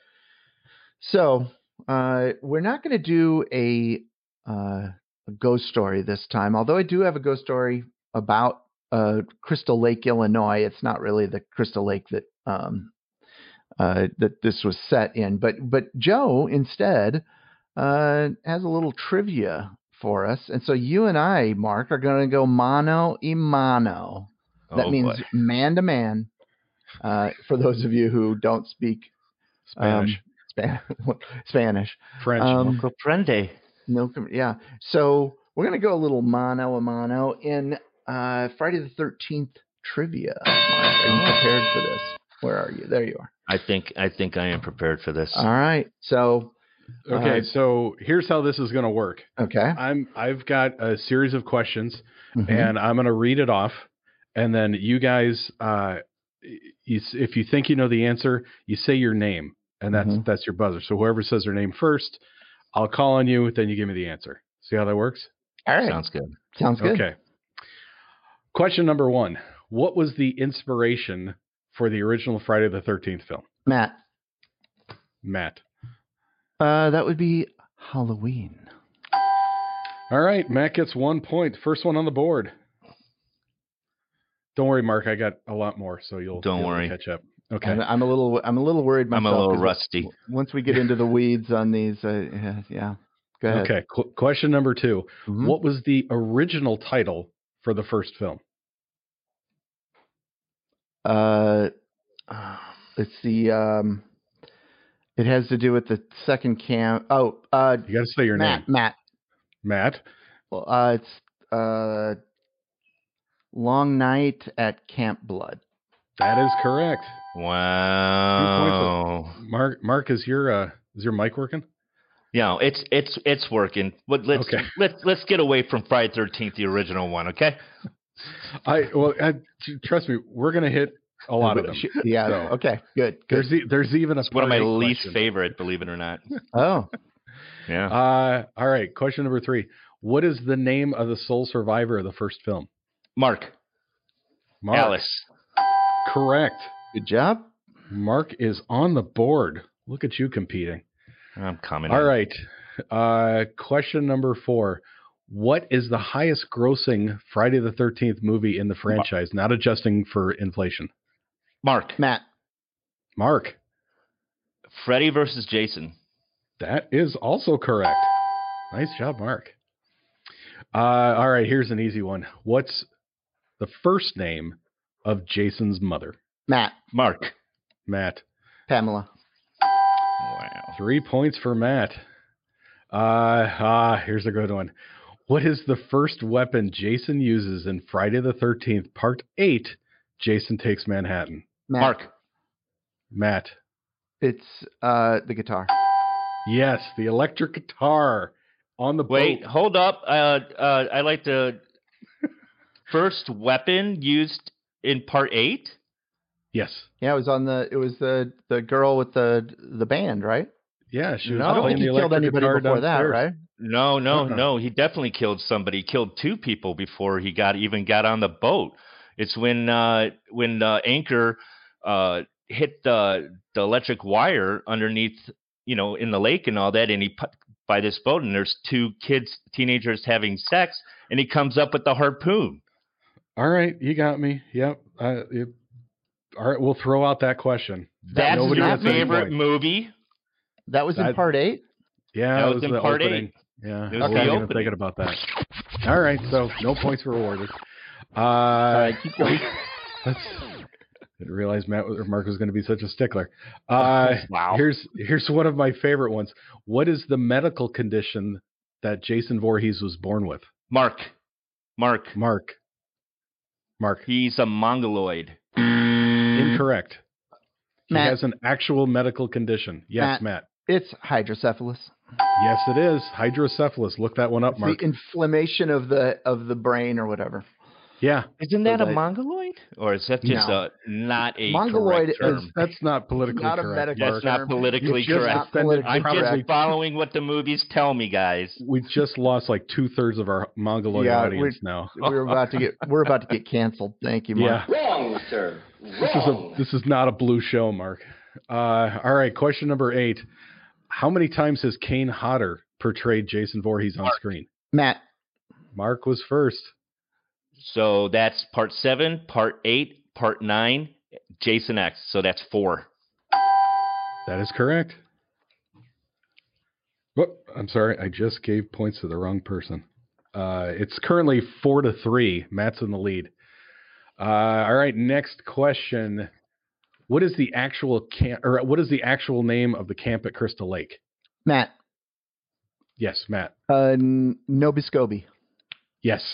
so. Uh, we're not going to do a, uh, a ghost story this time, although I do have a ghost story about uh, Crystal Lake, Illinois. It's not really the Crystal Lake that um, uh, that this was set in, but but Joe instead uh, has a little trivia for us, and so you and I, Mark, are going to go mano y mano. That oh, means boy. man to man. Uh, for those of you who don't speak Spanish. Um, Spanish, French, um, no comprende. No, yeah. So we're gonna go a little mano a mano in uh, Friday the thirteenth trivia. Mark, are you prepared for this? Where are you? There you are. I think I think I am prepared for this. All right. So okay. Uh, so here's how this is going to work. Okay. I'm I've got a series of questions, Mhm. and I'm going to read it off, and then you guys, uh, you, if you think you know the answer, you say your name. And that's Mhm. that's your buzzer. So whoever says their name first, I'll call on you. Then you give me the answer. See how that works? All right. Sounds good. Sounds good. Okay. Question number one: what was the inspiration for the original Friday the thirteenth film? Matt. Matt. Uh, that would be Halloween. All right. Matt gets one point. First one on the board. Don't worry, Mark. I got a lot more, so you'll Don't be able worry. to catch up. Okay. I'm, I'm a little. I'm a little worried myself. I'm a little 'cause rusty. Once we get into the weeds on these, uh, yeah, yeah. Go ahead. Okay. Qu- question number two: Mhm. what was the original title for the first film? Uh, it's the. Um, it has to do with the second camp. Oh, uh, You got to say your Matt. name. Matt. Matt. Well, uh, it's uh, Long Night at Camp Blood. That is correct. Wow. Mark, Mark, is your uh, is your mic working? Yeah, it's it's it's working. But let's Okay. let's let's get away from Friday the thirteenth, the original one, okay? I well, I, trust me, we're gonna hit a lot of them. Yeah. So, okay. Good. Good. There's e- there's even a It's one of my part eight least question. favorite, believe it or not. Oh. Yeah. Uh, all right. Question number three: what is the name of the sole survivor of the first film? Mark. Mark. Alice. Correct. Good job. Mark is on the board. Look at you competing. I'm coming. All in. right. Uh, question number four. What is the highest grossing Friday the thirteenth movie in the franchise, not adjusting for inflation? Mark. Matt. Mark. Freddy versus Jason. That is also correct. Nice job, Mark. Uh, all right, here's an easy one. What's the first name of Jason's mother? Matt. Mark. Matt. Pamela. Wow. Three points for Matt. Uh, ah, here's a good one. What is the first weapon Jason uses in Friday the thirteenth, Part eight, Jason Takes Manhattan? Matt. Mark. Matt. It's uh, the guitar. Yes, the electric guitar on the Wait, boat. hold up. Uh, uh, I like the first weapon used in part eight. Yes. Yeah, it was on the. It was the the girl with the the band, right? Yeah, she was No. I don't playing think he the killed electric anybody guitar before that, downstairs. right? No, no, Uh-uh. no. He definitely killed somebody. He killed two people before he got even got on the boat. It's when uh, when uh, Anchor uh, hit the the electric wire underneath, you know, in the lake and all that, and he put by this boat, and there's two kids, teenagers having sex, and he comes up with the harpoon. All right, you got me. Yep. Uh, it, all right, we'll throw out that question. That's Nobody your gets any favorite points. movie? That was in That- part eight. Yeah, That it was was in the part opening. eight. Yeah, It was I the wasn't even opening. thinking about that. All right, so no points rewarded. Uh, All right, keep going. Let's, didn't realize Matt or Mark was going to be such a stickler. Uh, Wow. Here's here's one of my favorite ones. What is the medical condition that Jason Voorhees was born with? Mark. Mark. Mark. Mark. He's a mongoloid. Incorrect. He Matt. has an actual medical condition. Yes, Matt. Matt. It's hydrocephalus. Yes, it is. Hydrocephalus. Look that one up, It's Mark. the inflammation of the of the brain or whatever. Yeah. Isn't that So a that- mongoloid? Or is that just No. a not a Mongoloid correct term? is- That's not politically Not a correct. medical Mark. That's not term. politically You just correct. Not offended politically I'm probably- just correct. following what the movies tell me, guys. We just lost like two thirds of our Mongoloid Yeah, audience now. We're about to get we're about to get canceled. Thank you, Mark. Yeah. Wrong, sir. This is a this is not a blue show, Mark. Uh, all right, question number eight. How many times has Kane Hodder portrayed Jason Voorhees on screen? Matt, Mark was first. So that's part seven, part eight, part nine, Jason X. So that's four. That is correct. Whoop, I'm sorry, I just gave points to the wrong person. Uh, it's currently four to three. Matt's in the lead. Uh, all right, next question. What is the actual camp, or what is the actual name of the camp at Crystal Lake? Matt, Yes, Matt. uh, N- Nobiscobi Yes.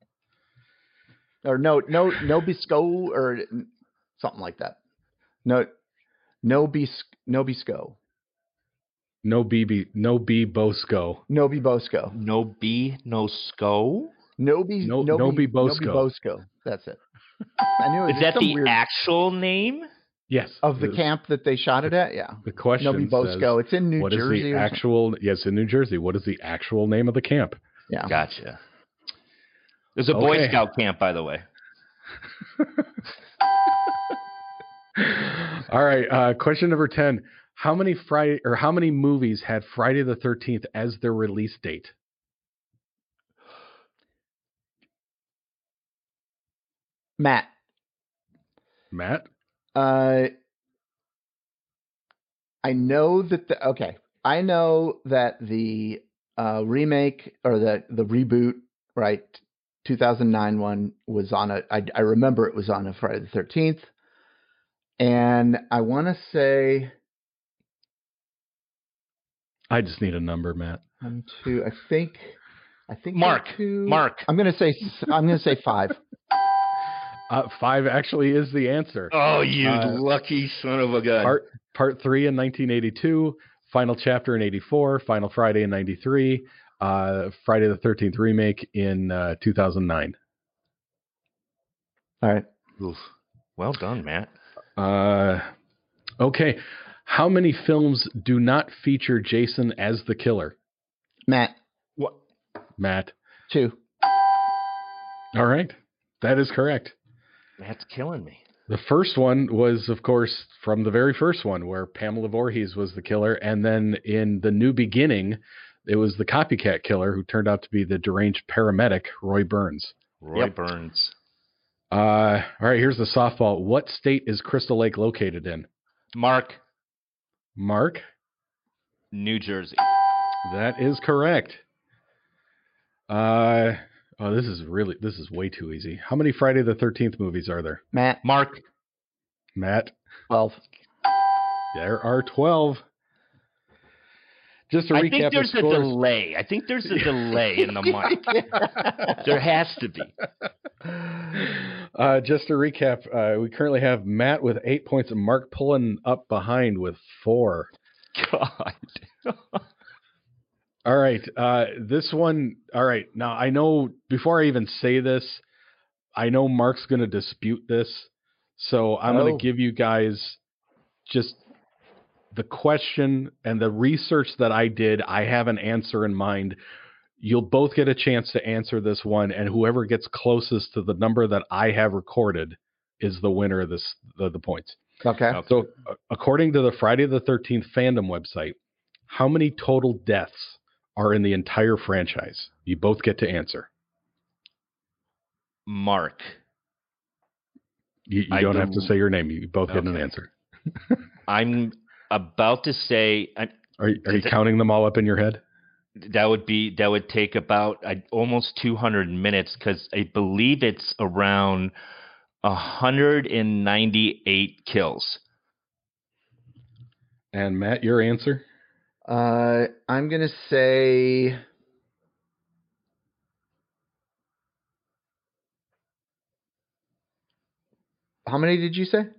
or no no Nobisco or n- something like that. No Nobis Nobisco No B B, no B Bosco. Nobi Bosco No B, no sco? Nobi No- Nobi Nobi Bosco. Nobi Bosco. That's it. I knew it Is was that some the weird actual name? Yes. of the camp that they shot it at. Yeah, The question Nobi Bosco. says, It's in New what is Jersey. the or something. actual, yes, in New Jersey. What is the actual name of the camp? Yeah. Gotcha. There's a Boy Okay. Scout camp, by the way. All right. Uh, question number ten. How many Friday or how many movies had Friday the thirteenth as their release date? Matt. Matt? Uh, I know that the okay. I know that the uh, remake or the the reboot, right? two thousand nine one was on a. I, I remember it was on a Friday the thirteenth, and I want to say I just need a number, Matt. one, two. I think. I think Mark. Two, Mark. I'm gonna say. I'm gonna say five. Uh, five actually is the answer. Oh, you Uh, lucky son of a gun. Part Part three in nineteen eighty-two, Final Chapter in eighty-four, Final Friday in ninety-three, uh, Friday the thirteenth remake in uh, two thousand nine. All right. Oof. Well done, Matt. Uh, okay. How many films do not feature Jason as the killer? Matt. What? Matt. Two. All right. That is correct. Matt's killing me. The first one was, of course, from the very first one where Pamela Voorhees was the killer. And then in The New Beginning, it was the copycat killer who turned out to be the deranged paramedic, Roy Burns. Roy Yep. Burns. Uh, all right, here's the softball. What state is Crystal Lake located in? Mark. Mark? New Jersey. That is correct. Uh, oh, this is really, this is way too easy. How many Friday the thirteenth movies are there? Matt. Mark. Matt? Twelve. There are twelve. Just to I recap think there's the a scores. delay. I think there's a delay in the mic. There has to be. Uh, just to recap, uh, we currently have Matt with eight points and Mark pulling up behind with four. God. All right. Uh, this one. All right. Now, I know before I even say this, I know Mark's going to dispute this. So I'm Oh. going to give you guys just the question and the research that I did. I have an answer in mind. You'll both get a chance to answer this one, and whoever gets closest to the number that I have recorded is the winner of this the, the points. Okay. Okay. So, uh, according to the Friday the thirteenth fandom website, how many total deaths are in the entire franchise? You both get to answer. Mark. You, you I don't have to do- say your name. You both get an Okay. answer. I'm about to say I, Are, you- are you counting them all up in your head? that would be that would take about uh, almost two hundred minutes because I believe it's around one hundred ninety-eight kills. And Matt, your answer? Uh, I'm gonna say. How many did you say?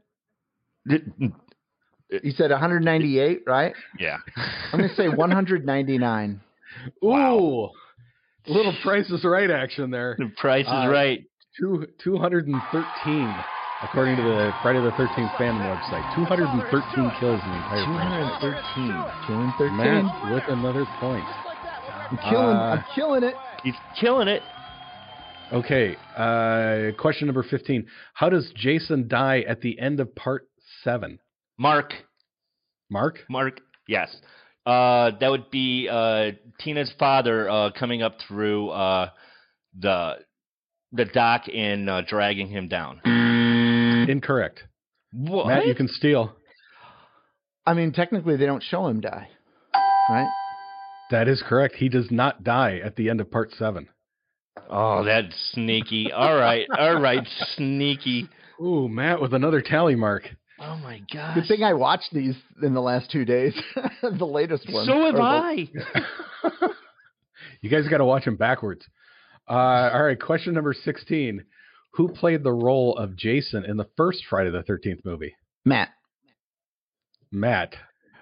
You said one hundred ninety-eight, right? Yeah. I'm gonna say one hundred ninety-nine. Wow. Ooh, little Price is Right action there. The price is Uh, right. Two, two hundred thirteen, according to the Friday the thirteenth fandom website. two hundred thirteen kills in the entire two franchise. hundred thirteen. Killing thirteen. Matt with another point. I'm killing. Uh, I'm killing it. He's killing it. Okay, uh, question number fifteen. How does Jason die at the end of part seven? Mark. Mark? Mark. Yes. Uh, that would be uh, Tina's father uh, coming up through uh, the the dock and uh, dragging him down. Incorrect. What? Matt, you can steal. I mean, technically, they don't show him die, right? That is correct. He does not die at the end of part seven. Oh, that's sneaky. All right. All right. Sneaky. Ooh, Matt with another tally mark. Oh, my gosh. Good thing I watched these in the last two days. The latest one. So have Or the- I. You guys got to watch him backwards. Uh, all right, question number sixteen. Who played the role of Jason in the first Friday the thirteenth movie? Matt. Matt.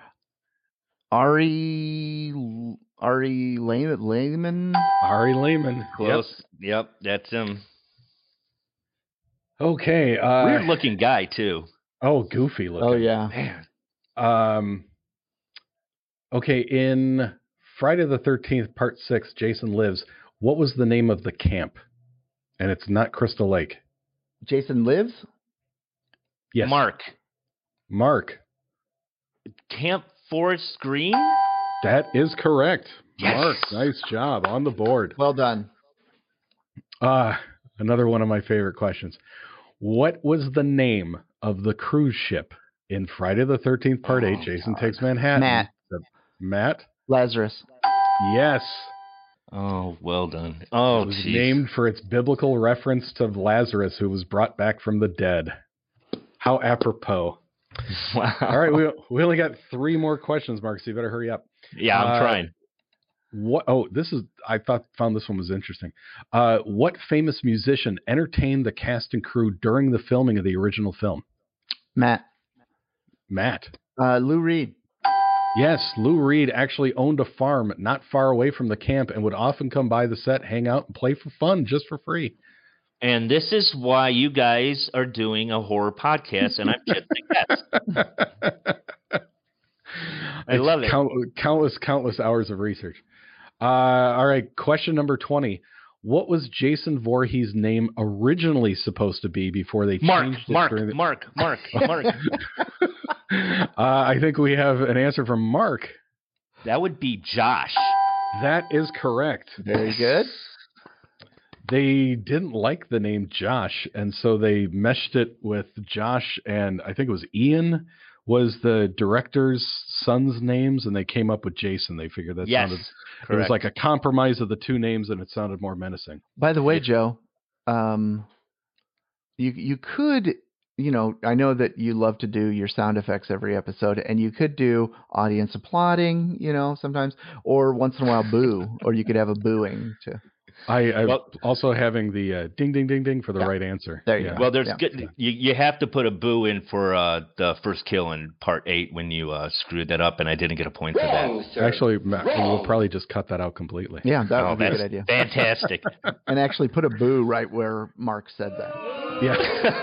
Ari. Ari Lehman. Lehman? Ari Lehman. Close. Yep. That's him. Yep. Okay. Uh, Weird looking guy, too. Oh, goofy looking. Oh, yeah. Man. Um. Okay, in Friday the thirteenth, Part Six, Jason Lives. What was the name of the camp? And it's not Crystal Lake. Jason Lives? Yes. Mark. Mark. Camp Forest Green? That is correct. Yes. Mark, nice job on the board. Well done. Uh, another one of my favorite questions. What was the name of the cruise ship in Friday the thirteenth, Part eight, Oh, Jason God. Takes Manhattan? Matt. Matt? Lazarus. Yes. Oh, well done. Oh, It was geez. named for its biblical reference to Lazarus, who was brought back from the dead. How apropos. Wow. All right, we we only got three more questions, Mark, so you better hurry up. Yeah, I'm Uh, trying. What? Oh, this is. I thought found this one was interesting. Uh, what famous musician entertained the cast and crew during the filming of the original film? Matt. Matt. Uh, Lou Reed. Yes, Lou Reed actually owned a farm not far away from the camp and would often come by the set, hang out, and play for fun just for free. And this is why you guys are doing a horror podcast, and I'm just a guest. I love it. Count, countless, countless hours of research. Uh, all right, question number twenty. What was Jason Voorhees' name originally supposed to be before they Mark, changed it? Mark, during the... Mark, Mark, Mark. uh, I think we have an answer from Mark. That would be Josh. That is correct. Very good. They didn't like the name Josh, and so they meshed it with Josh, and I think it was Ian was the director's son's names, and they came up with Jason. They figured that Yes, sounded correct. it was like a compromise of the two names, and it sounded more menacing. By the way, Joe, um, you you could, you know, I know that you love to do your sound effects every episode, and you could do audience applauding, you know, sometimes, or once in a while boo, or you could have a booing too. I, I Well- also having the uh, ding ding ding ding for the Yeah. right answer. There you Yeah. go. Well, there's Yeah. good. You, you have to put a boo in for uh, the first kill in part eight when you uh, screwed that up, and I didn't get a point for that. Actually, Matt, we'll probably just cut that out completely. Yeah, that Oh, would be a that's good idea. fantastic. And actually put a boo right where Mark said that. Yeah.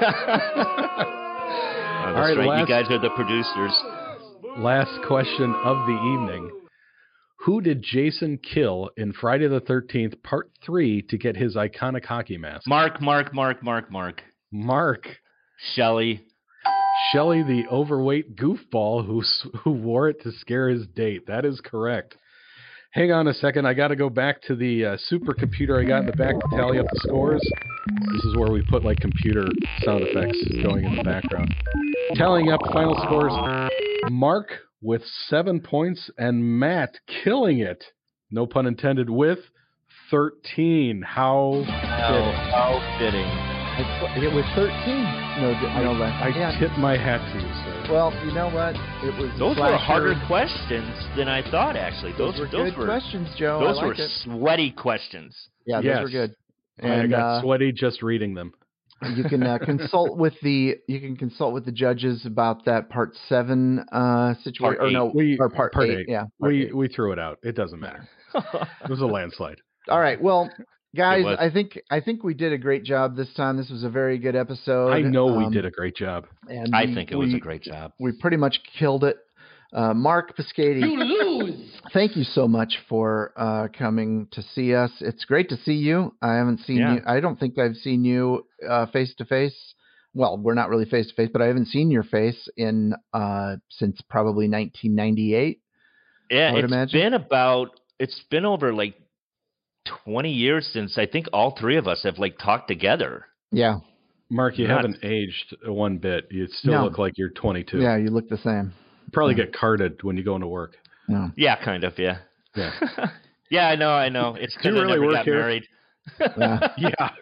Oh, that's All right, right. last- You guys are the producers. Last question of the evening. Who did Jason kill in Friday the thirteenth, Part three, to get his iconic hockey mask? Mark, Mark, Mark, Mark, Mark. Mark. Shelley. Shelley, the overweight goofball who s- who wore it to scare his date. That is correct. Hang on a second. I got to go back to the uh, supercomputer I got in the back to tally up the scores. This is where we put like computer sound effects going in the background. Tallying up final scores, Mark with seven points and Matt killing it, no pun intended, with thirteen. How fitting. How fitting. I, it was thirteen. No, no less. I yeah. tip my hat to you, sir. Well, you know what? It was Those slasher. were harder questions than I thought, actually. Those, Those were those good were, questions, Joe. Those I were like it. sweaty questions. Yeah, those Yes. were good. I And got uh, sweaty just reading them. you can uh, consult with the you can consult with the judges about that part seven uh, situation. Part Or no, We- or part, part eight. eight. Yeah, part We eight. we threw it out. It doesn't matter. It was a landslide. All right. Well, guys, was. I think I think we did a great job this time. This was a very good episode. I know we Um, did a great job. And I we- think it was we- a great job. We pretty much killed it. Uh, Mark Piscati, You lose. thank you so much for uh, coming to see us. It's great to see you. I haven't seen Yeah. you. I don't think I've seen you face to face. Well, we're not really face to face, but I haven't seen your face in uh, since probably nineteen ninety-eight. Yeah, I would it's imagine. been about, it's been over like twenty years since I think all three of us have like talked together. Yeah, Mark, you Not- haven't aged one bit. You still No. look like you're twenty-two. yeah, you look the same. Probably Yeah. get carded when you go into work. Yeah. Yeah, kind of, yeah. Yeah. Yeah, I know, I know. It's Do you because I really never work got here? married. Yeah.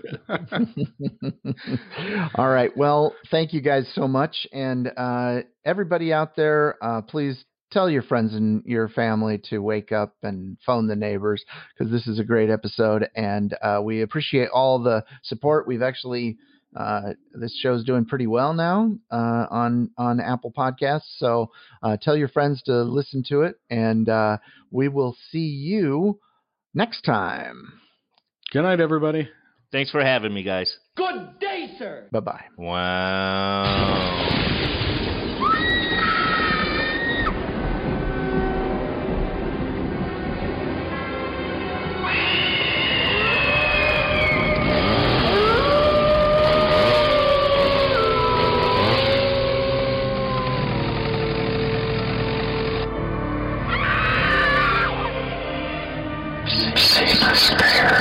Yeah. All right. Well, thank you guys so much. And uh, everybody out there, uh, please tell your friends and your family to wake up and phone the neighbors, because this is a great episode. And uh, we appreciate all the support. We've actually, uh, this show's doing pretty well now uh, on, on Apple Podcasts. So uh, tell your friends to listen to it. And uh, we will see you next time. Good night, everybody. Thanks for having me, guys. Good day, sir. Bye-bye. Wow. Save us, spare.